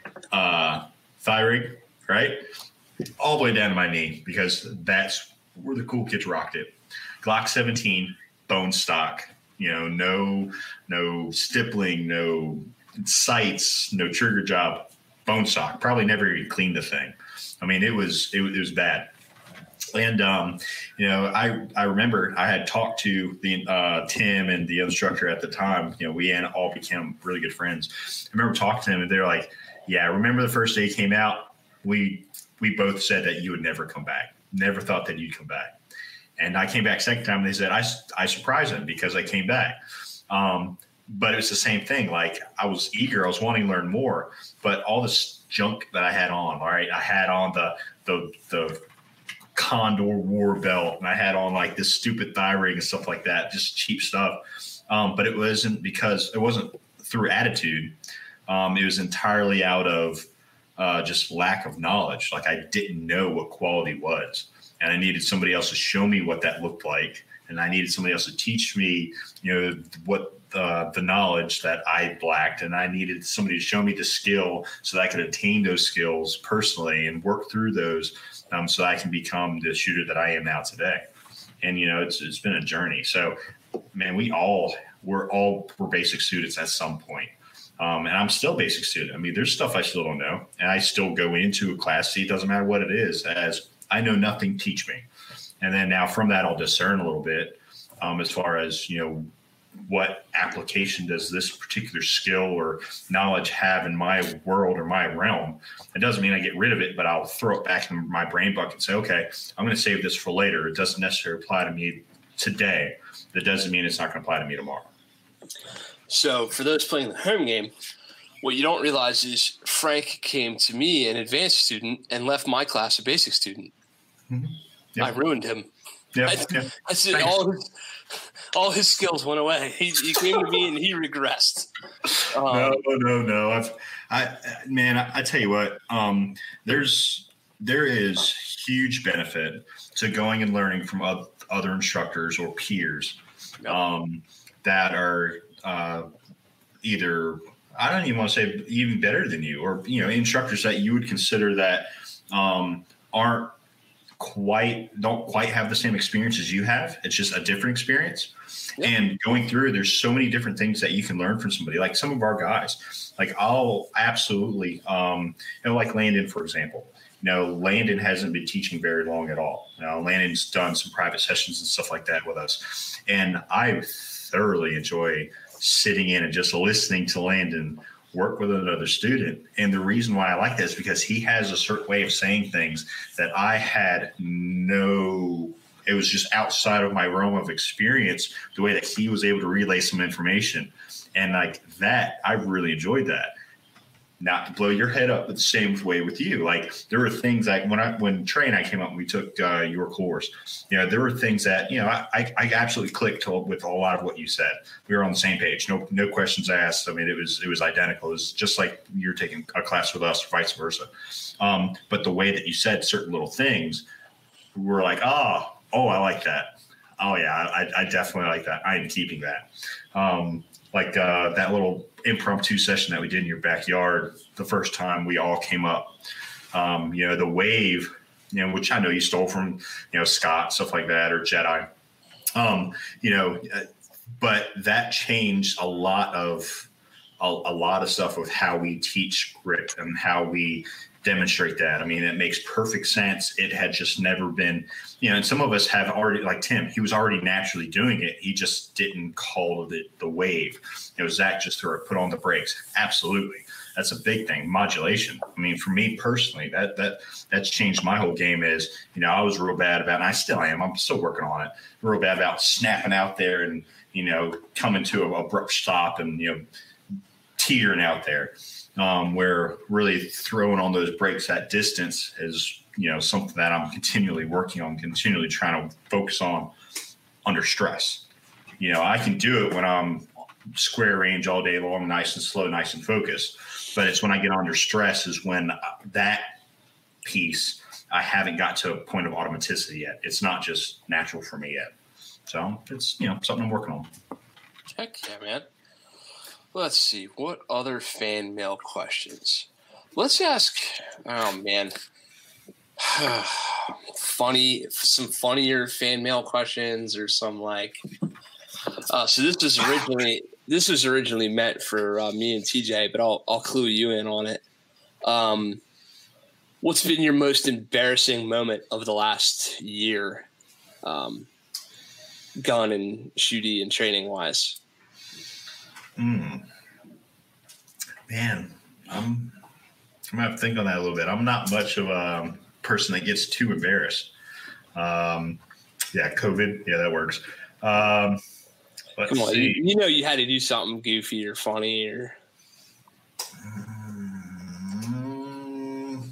Speaker 2: uh, thigh rig, right? All the way down to my knee, because that's where the cool kids rocked it. Glock seventeen, bone stock, you know, no, no stippling, no sights, no trigger job, bone stock. Probably never even cleaned the thing. I mean, it was, it, it was bad. And, um, you know, I, I remember I had talked to the uh, Tim and the instructor at the time. You know, we all became really good friends. I remember talking to them, and they were like, yeah, I remember the first day you came out, we we both said that you would never come back. Never thought that you'd come back. And I came back second time, and they said, I, I surprised them because I came back. Um, but it was the same thing. Like, I was eager. I was wanting to learn more. But all this junk that I had on, all right, I had on the the the – Condor war belt, and I had on like this stupid thigh rig and stuff like that, just cheap stuff. Um, but it wasn't because it wasn't through attitude. Um, it was entirely out of uh, just lack of knowledge. Like, I didn't know what quality was, and I needed somebody else to show me what that looked like. And I needed somebody else to teach me, you know, what the, the knowledge that I lacked. And I needed somebody to show me the skill so that I could attain those skills personally and work through those. Um, so I can become the shooter that I am now today. And, you know, it's it's been a journey. So, man, we all, we're all, we're basic students at some point. Um, and I'm still basic student. I mean, there's stuff I still don't know. And I still go into a class, see, it doesn't matter what it is, as I know nothing, teach me. And then now from that, I'll discern a little bit um, as far as, you know, what application does this particular skill or knowledge have in my world or my realm? It doesn't mean I get rid of it, but I'll throw it back in my brain bucket and say, okay, I'm going to save this for later. It doesn't necessarily apply to me today. That doesn't mean it's not going to apply to me tomorrow.
Speaker 1: So for those playing the home game, what you don't realize is Frank came to me, an advanced student, and left my class a basic student. Mm-hmm. Yep. I ruined him.
Speaker 2: Yeah,
Speaker 1: I,
Speaker 2: yeah.
Speaker 1: I said all his, all his skills went away. He, he came to me and he regressed.
Speaker 2: Um, no, no, no. I've, I, man, I, I tell you what. Um, there's there is huge benefit to going and learning from other instructors or peers yep. um, that are uh, either I don't even want to say even better than you, or you know, instructors that you would consider that um, aren't quite don't quite have the same experience as you have. It's just a different experience. Yeah. And going through, there's so many different things that you can learn from somebody. Like some of our guys, like I'll absolutely, um, you know, like Landon, for example. You know, Landon hasn't been teaching very long at all. You know, Landon's done some private sessions and stuff like that with us, and I thoroughly enjoy sitting in and just listening to Landon work with another student. And the reason why I like that is because he has a certain way of saying things that I had no, it was just outside of my realm of experience, the way that he was able to relay some information. And like that, I really enjoyed that. Not to blow your head up, but the same way with you. Like there were things like when I, when Trey and I came up and we took uh, your course, you know, there were things that, you know, I, I absolutely clicked to, with a lot of what you said. We were on the same page. No, no questions asked. I mean, it was, it was identical. It was just like you're taking a class with us, vice versa. Um, but the way that you said certain little things, we were like, oh, oh, I like that. Oh yeah, I, I definitely like that. I am keeping that. Um, like uh, that little impromptu session that we did in your backyard the first time we all came up. Um, you know, the wave, you know, which I know you stole from, you know, Scott, stuff like that, or Jedi. Um, you know, but that changed a lot of a, a lot of stuff with how we teach grit and how we demonstrate that. I mean, it makes perfect sense. It had just never been, you know, and some of us have already, like Tim, he was already naturally doing it. He just didn't call it the wave. You know, Zach just threw it, put on the brakes. Absolutely. That's a big thing. Modulation. I mean, for me personally, that, that, that's changed my whole game is, you know, I was real bad about, and I still am, I'm still working on it, real bad about snapping out there and, you know, coming to an abrupt stop and, you know, teetering out there. Um, where really throwing on those brakes at distance is, you know, something that I'm continually working on, continually trying to focus on under stress. You know, I can do it when I'm square range all day long, nice and slow, nice and focused. But it's when I get under stress is when that piece, I haven't got to a point of automaticity yet. It's not just natural for me yet. So it's, you know, something I'm working on.
Speaker 1: Heck yeah, man. Let's see. What other fan mail questions? Let's ask, oh, man. Funny, some funnier fan mail questions or some like, uh, so this was originally, this was originally meant for uh, me and T J, but I'll, I'll clue you in on it. Um, what's been your most embarrassing moment of the last year? Um, gun and shooty and training wise?
Speaker 2: Mm. Man, I'm, I'm going to have to think on that a little bit. I'm not much of a person that gets too embarrassed. Um, yeah, COVID. Yeah, that works. Um, let's
Speaker 1: Come on,
Speaker 2: see.
Speaker 1: you, you know you had to do something goofy or funny or
Speaker 2: um,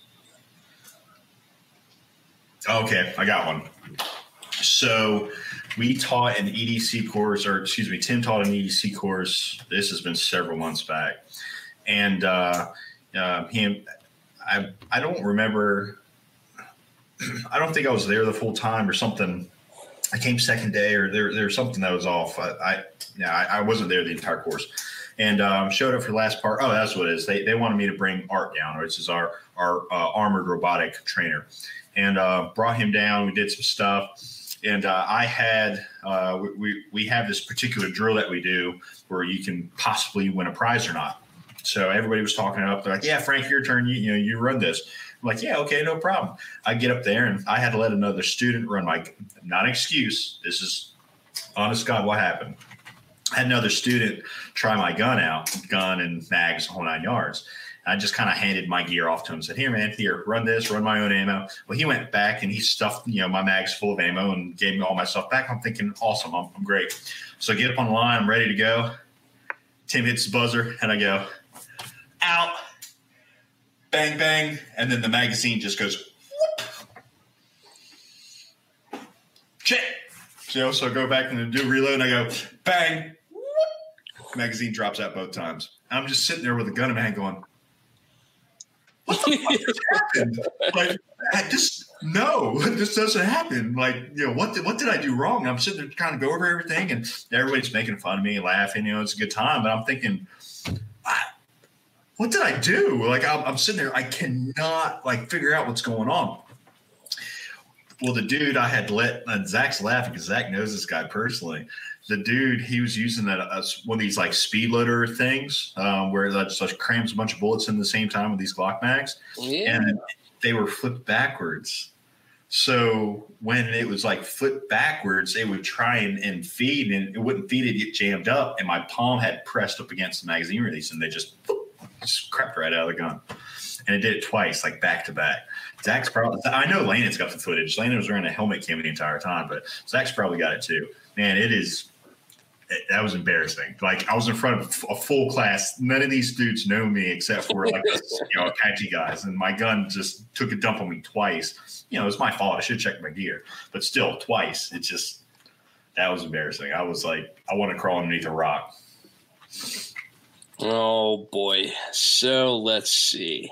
Speaker 2: okay, I got one. So we taught an E D C course, or excuse me, Tim taught an E D C course. This has been several months back. And uh, uh, he, I, I don't remember, I don't think I was there the full time or something. I came second day or there, there was something that was off. I, I yeah, I, I wasn't there the entire course. And um, showed up for the last part. Oh, that's what it is. They, they wanted me to bring Art down, which is our, our uh, armored robotic trainer. And uh, brought him down. We did some stuff. And uh, I had uh, – we, we have this particular drill that we do where you can possibly win a prize or not. So everybody was talking up. They're like, yeah, Frank, your turn. You, you know, you run this. I'm like, yeah, okay, no problem. I get up there, and I had to let another student run my – not an excuse. This is honest God what happened. I had another student try my gun out, gun and mags, whole nine yards. I just kind of handed my gear off to him and said, here, man, here, run this, run my own ammo. Well, he went back and he stuffed, you know, my mags full of ammo and gave me all my stuff back. I'm thinking, awesome, I'm, I'm great. So I get up on the line, I'm ready to go. Tim hits the buzzer and I go, out, bang, bang. And then the magazine just goes, whoop. Shit. You know, so I go back and do reload and I go, bang, whoop. Magazine drops out both times. I'm just sitting there with a gun in my hand going, what the fuck just happened? Like, I just no, this doesn't happen. Like, you know, what did, what did I do wrong? I'm sitting there trying to go over everything, and everybody's making fun of me, laughing. You know, it's a good time, but I'm thinking, what did I do? Like, I'm, I'm sitting there, I cannot like figure out what's going on. well, the dude I had let uh, Zach's laughing because Zach knows this guy personally. The dude, he was using that uh, one of these like speed loader things um, where that just like, crams a bunch of bullets in the same time with these Glock mags,
Speaker 1: Yeah.
Speaker 2: and they were flipped backwards. So when it was like flipped backwards, it would try and, and feed, and it wouldn't feed; it get jammed up, and my palm had pressed up against the magazine release, and they just, just crept right out of the gun. And it did it twice, like back to back. Zach's probably, I know Landon's got the footage. Landon was wearing a helmet cam the entire time, but Zach's probably got it too. Man, it is, it, that was embarrassing. Like, I was in front of a full class. None of these dudes know me except for like, you know, Apache guys. And my gun just took a dump on me twice. You know, it was my fault. I should have checked my gear. But still, twice. It just, that was embarrassing. I was like, I want to crawl underneath a rock.
Speaker 1: Oh, boy. So let's see.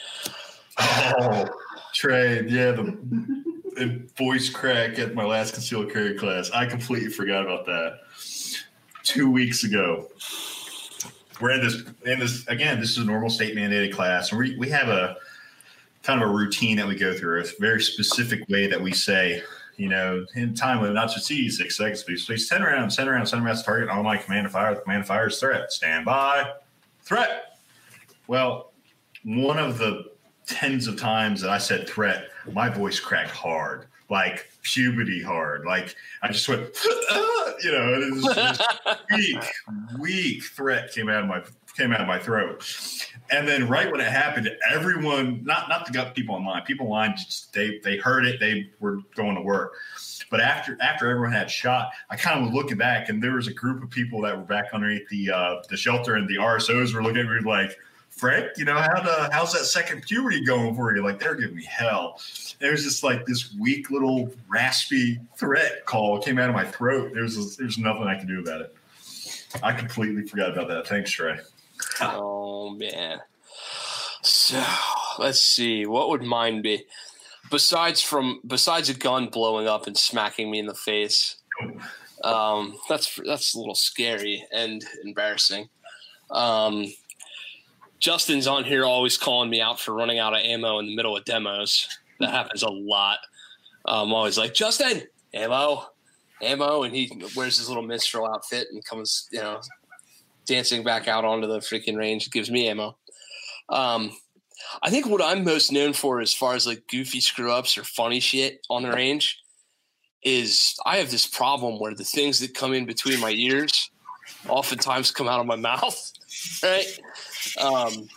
Speaker 2: Oh, Trey, yeah, the, the voice crack at my last concealed carry class. I completely forgot about that. Two weeks ago, we're in this, in this again, this is a normal state mandated class. And we, we have a kind of a routine that we go through, a very specific way that we say, you know, in time limit, not to see six seconds, please. Please, ten rounds, ten rounds, ten rounds, target, all my command to fire, command to fire is threat. Stand by, threat. Well, one of the tens of times that I said threat, my voice cracked hard, like puberty hard. Like I just went, ah, you know, it was just weak, weak threat came out of my came out of my throat. And then right when it happened, everyone, not not the gut people online, people online, just, they they heard it, they were going to work. But after after everyone had shot, I kind of was looking back, and there was a group of people that were back underneath the uh, the shelter, and the R S Os were looking at me like, Frank, you know, how to, how's that second puberty going for you? Like, they're giving me hell. There's just like this weak little raspy threat call came out of my throat. There's a, there's nothing I can do about it. I completely forgot about that. Thanks, Trey.
Speaker 1: Oh, man. So let's see. What would mine be? Besides from besides a gun blowing up and smacking me in the face, um, that's that's a little scary and embarrassing. Um, Justin's on here always calling me out for running out of ammo in the middle of demos. That happens a lot. I'm always like, Justin, ammo, ammo. And he wears his little minstrel outfit and comes, you know, dancing back out onto the freaking range, gives me ammo. Um, I think what I'm most known for as far as like goofy screw ups or funny shit on the range is I have this problem where the things that come in between my ears oftentimes come out of my mouth. Right. Um,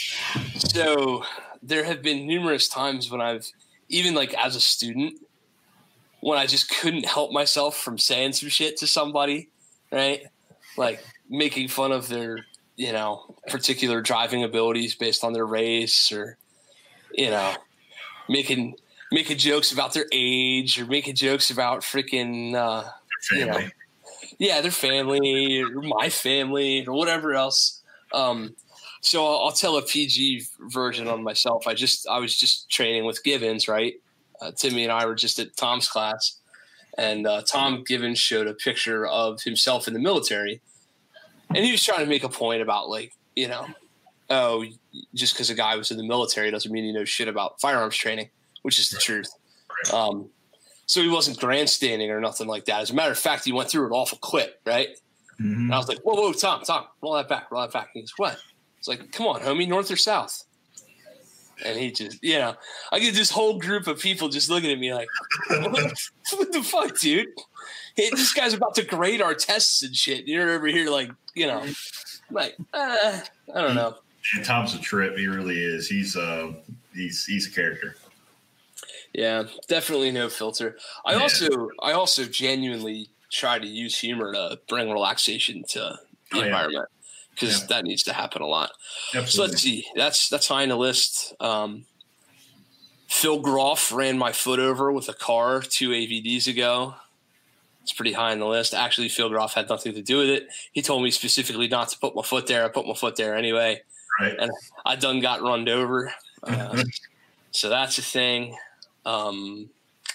Speaker 1: so there have been numerous times when I've, even like as a student, when I just couldn't help myself from saying some shit to somebody, right? Like making fun of their, you know, particular driving abilities based on their race, or, you know, making, making jokes about their age, or making jokes about freaking, uh, you know, yeah, their family or my family or whatever else. Um, so I'll, I'll tell a P G version on myself. I just, I was just training with Givens, right? Uh, Timmy and I were just at Tom's class, and uh, Tom Givens showed a picture of himself in the military, and he was trying to make a point about, like, you know, oh, just because a guy was in the military doesn't mean he knows shit about firearms training, which is the truth. Um, so he wasn't grandstanding or nothing like that. As a matter of fact, he went through it awful quick, right? Mm-hmm. And I was like, whoa, whoa, Tom, Tom, roll that back, roll that back. And he goes, what? It's like, come on, homie, north or south? And he just, you know, I get this whole group of people just looking at me like, what, what the fuck, dude? Hey, this guy's about to grade our tests and shit. You're over here like, you know, like, uh, I don't know.
Speaker 2: And Tom's a trip. He really is. He's uh, he's he's a character.
Speaker 1: Yeah, definitely no filter. I yeah. also I also genuinely try to use humor to bring relaxation to the oh, environment, because yeah. that needs to happen a lot. Absolutely. So let's see. That's that's high on the list. Um, Phil Groff ran my foot over with a car two A V Ds ago. It's pretty high on the list. Actually, Phil Groff had nothing to do with it. He told me specifically not to put my foot there. I put my foot there anyway. Right. And I done got runned over. Uh, so that's a thing. Um,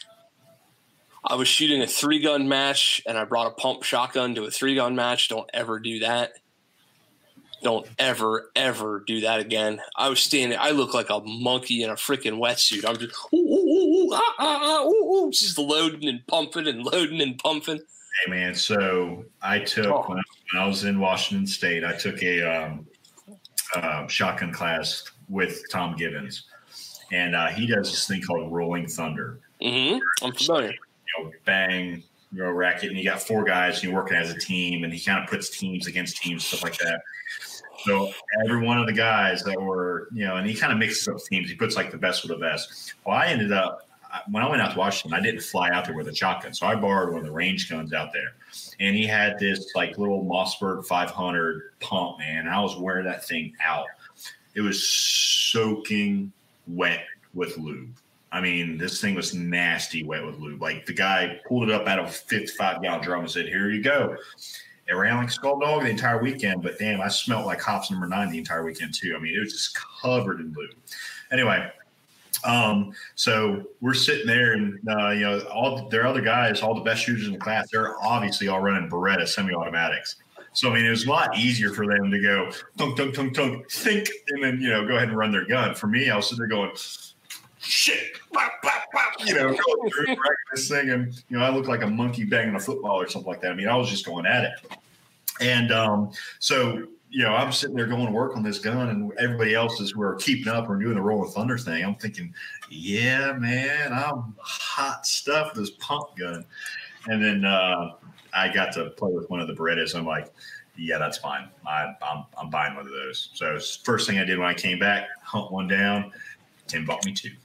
Speaker 1: I was shooting a three-gun match, and I brought a pump shotgun to a three-gun match. Don't ever do that. Don't ever, ever do that again. I was standing, I look like a monkey in a freaking wetsuit. I'm just, ooh, ooh, ooh, ah, ah, ah, ooh, ooh, just loading and pumping and loading and pumping.
Speaker 2: Hey, man. So I took, oh. when, I, when I was in Washington State, I took a um, uh, shotgun class with Tom Gibbons. And uh, he does this thing called Rolling Thunder.
Speaker 1: Mm-hmm. I'm familiar.
Speaker 2: You know, bang, you know, racket, and you got four guys, and you're working as a team, and he kind of puts teams against teams, stuff like that. So every one of the guys that were, you know, and he kind of mixes up teams. He puts like the best with the best. Well, I ended up, when I went out to Washington, I didn't fly out there with a shotgun. So I borrowed one of the range guns out there. And he had this like little Mossberg five hundred pump, man. I was wearing that thing out. It was soaking wet with lube. I mean, this thing was nasty wet with lube. Like the guy pulled it up out of a fifty-five gallon drum and said, "Here you go." It ran like Skull Dog the entire weekend, but damn, I smelled like Hops number nine the entire weekend too. I mean, it was just covered in lube. Anyway, um, so we're sitting there, and uh, you know, all there are other guys, all the best shooters in the class. They're obviously all running Beretta semi-automatics. So I mean, it was a lot easier for them to go tunk tunk tunk tunk think, and then you know go ahead and run their gun. For me, I was sitting there going, shit, pop, pop, pop, you know, going through this thing, and you know, I look like a monkey banging a football or something like that. I mean, I was just going at it, and um, so you know, I'm sitting there going to work on this gun, and everybody else is who are keeping up or doing the Rolling Thunder thing. I'm thinking, yeah, man, I'm hot stuff with this pump gun, and then uh, I got to play with one of the Berettas. I'm like, yeah, that's fine. I, I'm I'm buying one of those. So first thing I did when I came back, hunt one down. Tim bought me two.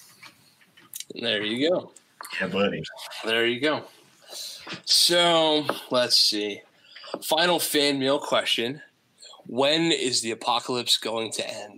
Speaker 1: There you go.
Speaker 2: Yeah, buddy.
Speaker 1: There you go. So let's see. Final fan mail question. When is the apocalypse going to end?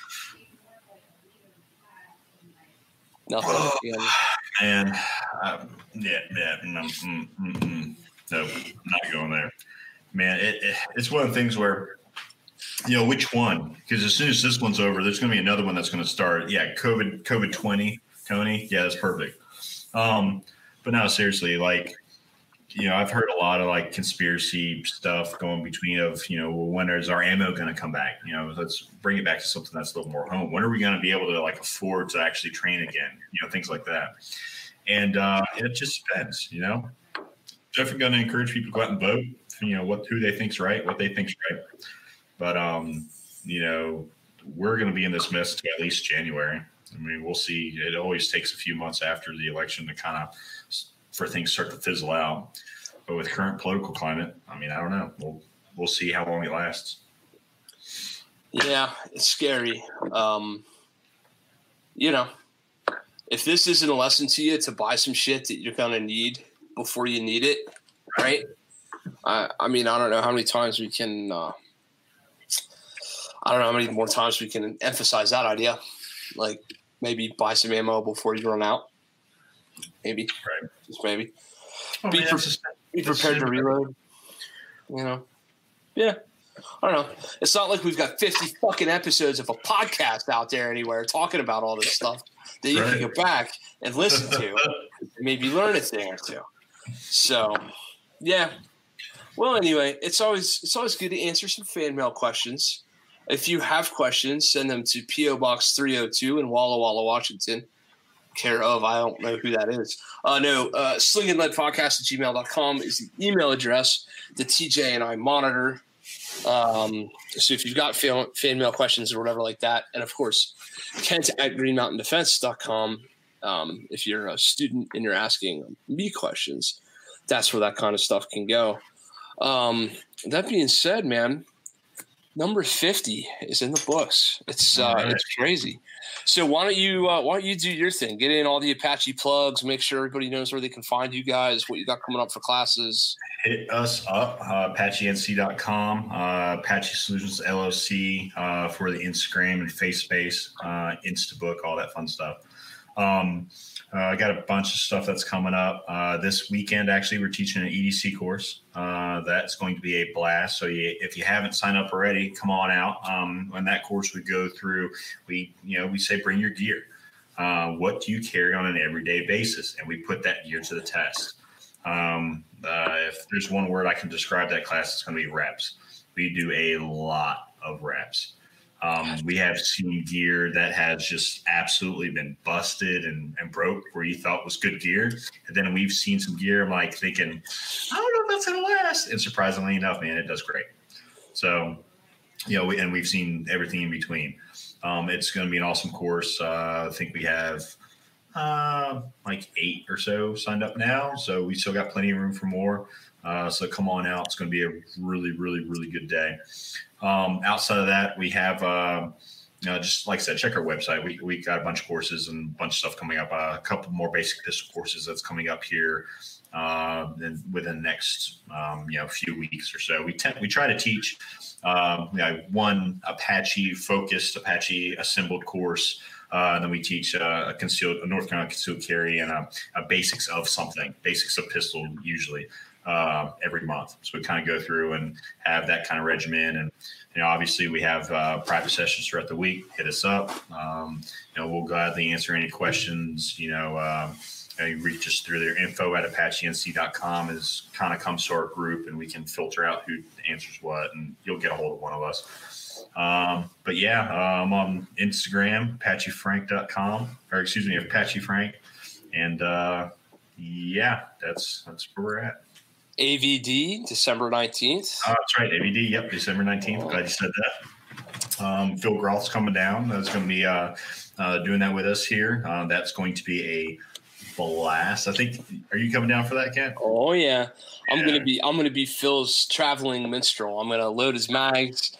Speaker 1: Nothing.
Speaker 2: Oh, man. Um, yeah, yeah. No, mm, mm, mm. No, not going there. Man, it, it, it's one of the things where, you know, which one? Because as soon as this one's over, there's going to be another one that's going to start. Yeah, COVID, COVID twenty, Tony. Yeah, that's perfect. Um, but no, seriously, like, you know, I've heard a lot of like conspiracy stuff going between of, you know, when is our ammo going to come back? You know, let's bring it back to something that's a little more home. When are we going to be able to like afford to actually train again? You know, things like that. And uh, it just depends, you know. Definitely going to encourage people to go out and vote. You know, what who they think's right, what they think's right. But, um, you know, we're going to be in this mess to at least January. I mean, we'll see. It always takes a few months after the election to kind of for things start to fizzle out. But with current political climate, I mean, I don't know. We'll we'll see how long it lasts.
Speaker 1: Yeah, it's scary. Um, you know, if this isn't a lesson to you to buy some shit that you're going to need before you need it, right? I, I mean, I don't know how many times we can uh, – I don't know how many more times we can emphasize that idea. Like maybe buy some ammo before you run out. Maybe.
Speaker 2: Right.
Speaker 1: Just maybe.
Speaker 2: Oh,
Speaker 1: be,
Speaker 2: man,
Speaker 1: pre-
Speaker 2: just,
Speaker 1: be prepared to reload. You know? Yeah. I don't know. It's not like we've got fifty fucking episodes of a podcast out there anywhere talking about all this stuff that you right. can go back and listen to and maybe learn a thing or two. So, yeah. Well, anyway, it's always it's always good to answer some fan mail questions. If you have questions, send them to P O Box three oh two in Walla Walla, Washington. Care of, I don't know who that is. Uh, no, uh, sling and lead podcast at gmail dot com is the email address that T J and I monitor. Um, so if you've got fan, fan mail questions or whatever like that, and of course, Kent at green mountain defense dot com. Um, if you're a student and you're asking me questions, that's where that kind of stuff can go. Um, that being said, man, number fifty is in the books. It's uh, right. It's crazy. So why don't you uh, why don't you do your thing? Get in all the Apache plugs. Make sure everybody knows where they can find you guys. What you got coming up for classes?
Speaker 2: Hit us up, uh, Apache N C dot com, uh, Apache Solutions L L C uh, for the Instagram and FaceSpace, uh, Instabook, all that fun stuff. Um, uh, I got a bunch of stuff that's coming up uh, this weekend. Actually, we're teaching an E D C course. Uh, that's going to be a blast. So you, if you haven't signed up already, come on out. Um, on that course, we go through. We you know we say bring your gear. Uh, what do you carry on an everyday basis? And we put that gear to the test. Um, uh, if there's one word I can describe that class, it's going to be reps. we do a lot of reps. Um, we have seen gear that has just absolutely been busted and, and broke where you thought was good gear. And then we've seen some gear I'm like thinking, I don't know if that's going to last. And surprisingly enough, man, it does great. So, you know, we, and we've seen everything in between. Um, it's going to be an awesome course. Uh, I think we have uh, like eight or so signed up now. So we still got plenty of room for more. Uh, so come on out. It's going to be a really, really, really good day. Um, outside of that, we have, uh, you know, just like I said, check our website. We we got a bunch of courses and a bunch of stuff coming up. Uh, a couple more basic pistol courses that's coming up here uh, within the next, um, you know, few weeks or so. We tend, we try to teach um, you know, one Apache focused, Apache assembled course. Uh, and then we teach uh, a concealed, a North Carolina concealed carry and a, a basics of something, basics of pistol usually. Uh, every month. So we kind of go through and have that kind of regimen. And, you know, obviously we have uh, private sessions throughout the week. Hit us up. Um, you know, we'll gladly answer any questions. You know, uh, you, know, you reach us through their info at apache n c dot com is kind of comes to our group and we can filter out who answers what and you'll get a hold of one of us. Um, but yeah, uh, I'm on Instagram, apache frank dot com or excuse me, Apache Frank. And uh, yeah, that's, that's where we're at.
Speaker 1: A V D, December nineteenth.
Speaker 2: Oh, that's right. A V D. Yep. December nineteenth. Glad you said that. Um, Phil Groth's coming down. That's going to be uh, uh, doing that with us here. Uh, that's going to be a blast. I think. Are you coming down for that, Ken?
Speaker 1: Oh yeah. I'm
Speaker 2: yeah.
Speaker 1: gonna be. I'm gonna be Phil's traveling minstrel. I'm gonna load his mags,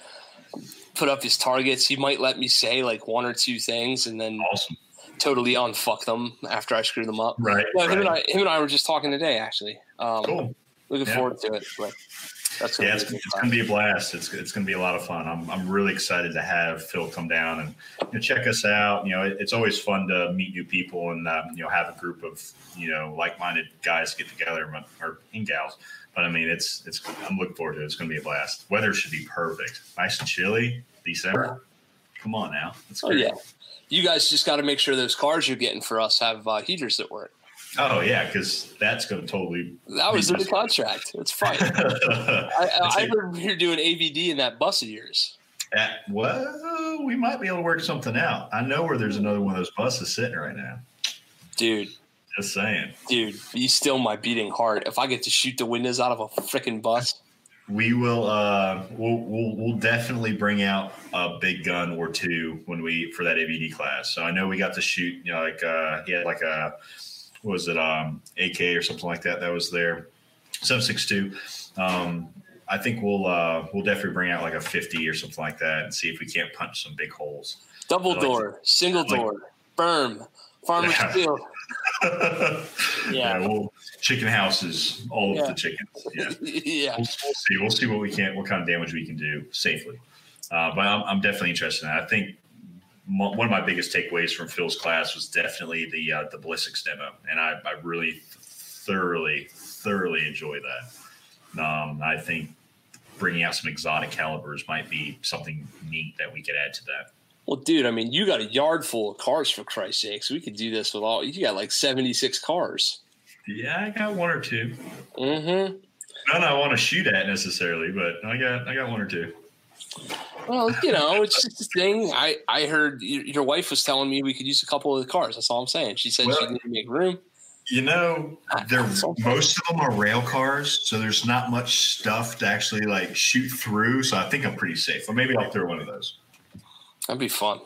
Speaker 1: put up his targets. He might let me say like one or two things, and then
Speaker 2: awesome.
Speaker 1: Totally unfuck them after I screw them up.
Speaker 2: Right.
Speaker 1: Well,
Speaker 2: right.
Speaker 1: Him and I. Him and I were just talking today, actually. Um,
Speaker 2: cool.
Speaker 1: Looking
Speaker 2: yeah.
Speaker 1: forward to it. But that's
Speaker 2: yeah, it's, it's going to be a blast. It's it's going to be a lot of fun. I'm I'm really excited to have Phil come down and you know, check us out. You know, it, it's always fun to meet new people and um, you know have a group of you know like-minded guys get together or and gals. But I mean, it's it's. I'm looking forward to it. It's going to be a blast. Weather should be perfect. Nice and chilly. December. Come on now. That's
Speaker 1: great. Oh yeah. You guys just got to make sure those cars you're getting for us have uh, heaters that work.
Speaker 2: Oh yeah, because that's going to totally.
Speaker 1: That was in the contract. It's fine. I, I heard you're doing A V D in that bus of yours.
Speaker 2: At, well, we might be able to work something out. I know where there's another one of those buses sitting right now.
Speaker 1: Dude.
Speaker 2: Just saying.
Speaker 1: Dude, you still my beating heart. If I get to shoot the windows out of a freaking bus.
Speaker 2: We will. Uh, we'll, we'll. We'll definitely bring out a big gun or two when we for that A V D class. So I know we got to shoot. You know, like uh, he had like a. What was it um, A K or something like that that was there, seven six two. Um, I think we'll uh, we'll definitely bring out like a fifty or something like that and see if we can't punch some big holes.
Speaker 1: Double
Speaker 2: like,
Speaker 1: door, single
Speaker 2: like,
Speaker 1: door, berm, farmer's
Speaker 2: yeah.
Speaker 1: field.
Speaker 2: yeah,
Speaker 1: yeah.
Speaker 2: Well, chicken houses, all
Speaker 1: yeah.
Speaker 2: of the chickens. Yeah,
Speaker 1: yeah.
Speaker 2: We'll, we'll see. We'll see what we can, what kind of damage we can do safely. Uh, but I'm, I'm definitely interested in that. I think. One of my biggest takeaways from Phil's class was definitely the uh, the ballistics demo, and I, I really thoroughly, thoroughly enjoy that. Um, I think bringing out some exotic calibers might be something neat that we could add to that.
Speaker 1: Well, dude, I mean, you got a yard full of cars, for Christ's sakes. We could do this with all – you got like seventy-six cars.
Speaker 2: Yeah, I got one or two.
Speaker 1: Mm-hmm.
Speaker 2: None I want to shoot at necessarily, but I got I got one or two.
Speaker 1: Well, you know, it's just a thing. I, I heard your wife was telling me we could use a couple of the cars. That's all I'm saying. She said well, she needed to make room.
Speaker 2: You know, they're, most of them are rail cars, so there's not much stuff to actually like shoot through. So I think I'm pretty safe. Or maybe I'll throw one of those.
Speaker 1: That'd be fun.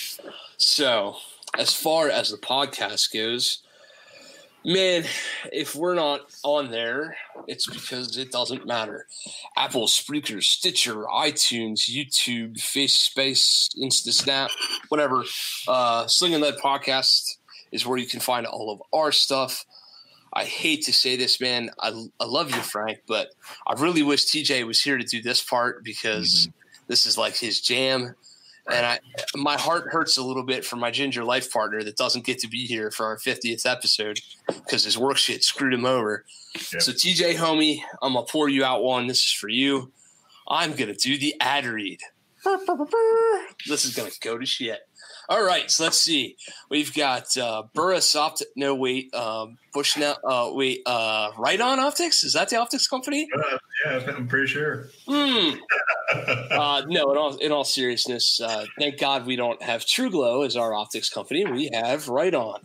Speaker 1: So as far as the podcast goes, man, if we're not on there, it's because it doesn't matter. Apple, Spreaker, Stitcher, iTunes, YouTube, FaceSpace, InstaSnap, whatever. Uh, Sling and Lead Podcast is where you can find all of our stuff. I hate to say this, man. I, I love you, Frank, but I really wish T J was here to do this part because mm-hmm. this is like his jam. And I, my heart hurts a little bit for my ginger life partner that doesn't get to be here for our fiftieth episode because his work shit screwed him over. Yep. So T J, homie, I'm going to pour you out one. This is for you. I'm going to do the ad read. This is going to go to shit. All right, so let's see. We've got uh, Burris Optics. No, wait. Um, Bushnell. Uh, wait. Uh, Right On Optics? Is that the optics company?
Speaker 2: Uh, yeah, I'm pretty sure.
Speaker 1: Hmm. uh, no, in all in all seriousness, uh, thank God we don't have True Glow as our optics company. We have Right On.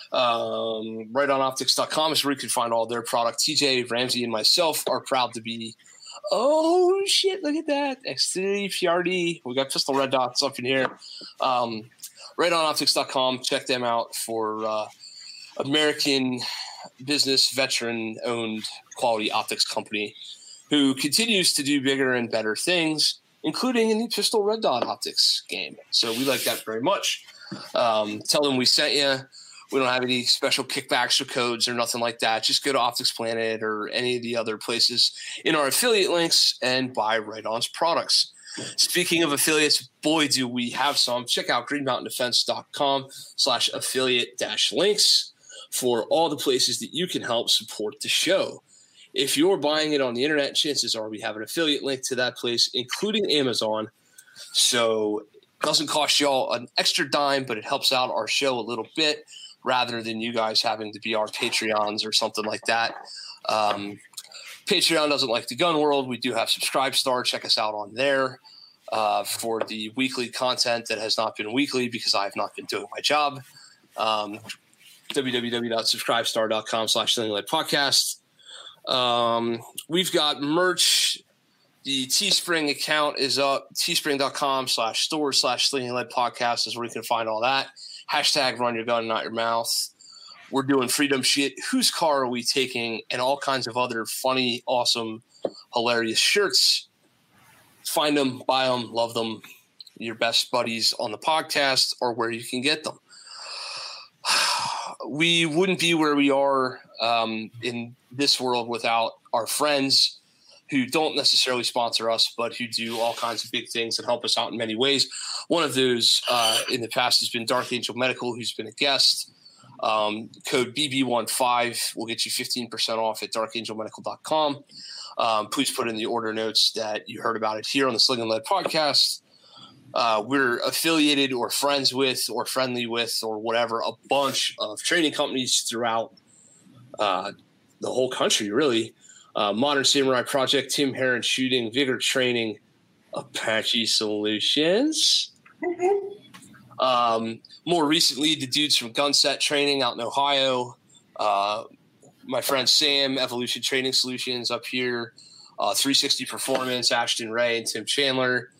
Speaker 1: Um, right on optics dot com is where you can find all their product. T J, Ramsey, and myself are proud to be. Oh shit! Look at that. X three P R D. We got pistol red dots up in here. Um, right on optics dot com. Check them out for uh, American business veteran owned quality optics company who continues to do bigger and better things, including in the pistol red dot optics game. So we like that very much. Um, tell them we sent you. We don't have any special kickbacks or codes or nothing like that. Just go to Optics Planet or any of the other places in our affiliate links and buy Right On's products. Speaking of affiliates, boy, do we have some. Check out green mountain defense dot com slash affiliate dash links for all the places that you can help support the show. If you're buying it on the internet, chances are we have an affiliate link to that place, including Amazon. So it doesn't cost y'all an extra dime, but it helps out our show a little bit, rather than you guys having to be our Patreons or something like that. Um, Patreon doesn't like the gun world. We do have Subscribestar. Check us out on there uh, for the weekly content that has not been weekly because I have not been doing my job. Um, www.subscribestar.com slash Slinging Podcast. Um, we've got merch. The Teespring account is up. Teespring.com slash store slash Slinging Lead Podcast is where you can find all that. Hashtag run your gun, not your mouth. We're doing freedom shit. Whose car are we taking? And all kinds of other funny, awesome, hilarious shirts. Find them, buy them, love them. Your best buddies on the podcast or where you can get them. We wouldn't be where we are um, in this world without our friends who don't necessarily sponsor us, but who do all kinds of big things and help us out in many ways. One of those uh, in the past has been Dark Angel Medical, who's been a guest. Um, code B B fifteen will get you fifteen percent off at dark angel medical dot com. Um, please put in the order notes that you heard about it here on the Sling and Lead podcast. Uh, we're affiliated or friends with or friendly with or whatever, a bunch of training companies throughout uh, the whole country, really. Uh, Modern Samurai Project, Tim Heron Shooting, Vigor Training, Apache Solutions. Um, more recently, the dudes from Gunset Training out in Ohio. Uh, my friend Sam, Evolution Training Solutions up here. Uh, three sixty Performance, Ashton Ray and Tim Chandler.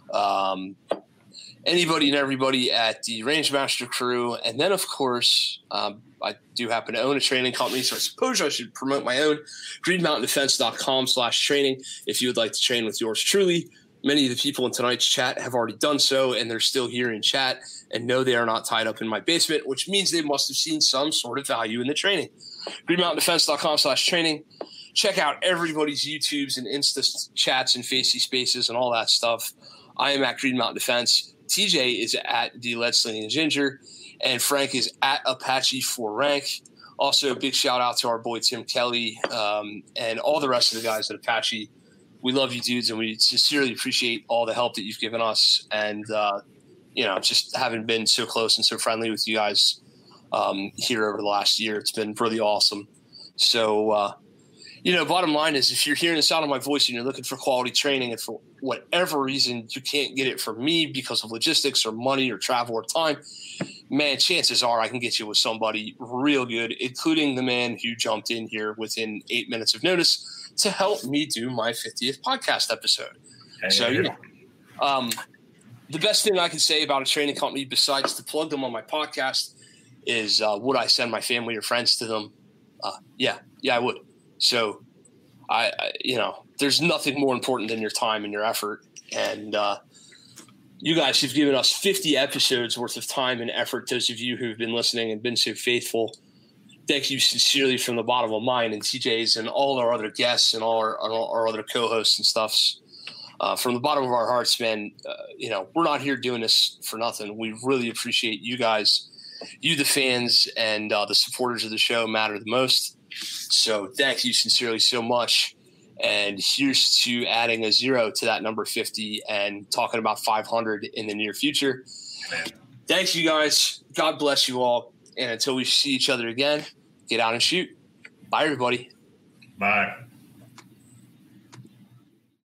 Speaker 1: Um, anybody and everybody at the Rangemaster crew. And then, of course, um, I do happen to own a training company, so I suppose I should promote my own, green mountain defense dot com slash training, if you would like to train with yours truly. Many of the people in tonight's chat have already done so, and they're still here in chat, and no, they are not tied up in my basement, which means they must have seen some sort of value in the training. green mountain defense dot com slash training. Check out everybody's YouTubes and Insta chats and Facey Spaces and all that stuff. I am at Green Mountain Defense. T J is at the Lead Slinging Ginger. And Frank is at Apache for rank. Also, big shout out to our boy Tim Kelly um, and all the rest of the guys at Apache. We love you dudes, and we sincerely appreciate all the help that you've given us. And, uh, you know, just having been so close and so friendly with you guys um, here over the last year, it's been really awesome. So, uh, you know, bottom line is if you're hearing the sound of my voice and you're looking for quality training and for whatever reason you can't get it from me because of logistics or money or travel or time, man, chances are I can get you with somebody real good, including the man who jumped in here within eight minutes of notice to help me do my fiftieth podcast episode. Hey, so, yeah. Um, the best thing I can say about a training company besides to plug them on my podcast is uh, would I send my family or friends to them? Uh, yeah, yeah, I would. So, I, I, you know, there's nothing more important than your time and your effort. And uh, you guys have given us fifty episodes worth of time and effort. Those of you who've been listening and been so faithful, thank you sincerely from the bottom of mine and T J's and all our other guests and all our, all our other co-hosts and stuffs. Uh, from the bottom of our hearts, man, uh, you know, we're not here doing this for nothing. We really appreciate you guys. You, the fans, and uh, the supporters of the show matter the most. So thank you sincerely so much. And here's to adding a zero to that number fifty and talking about five hundred in the near future. Thanks, you guys. God bless you all. And until we see each other again, get out and shoot. Bye, everybody.
Speaker 2: Bye.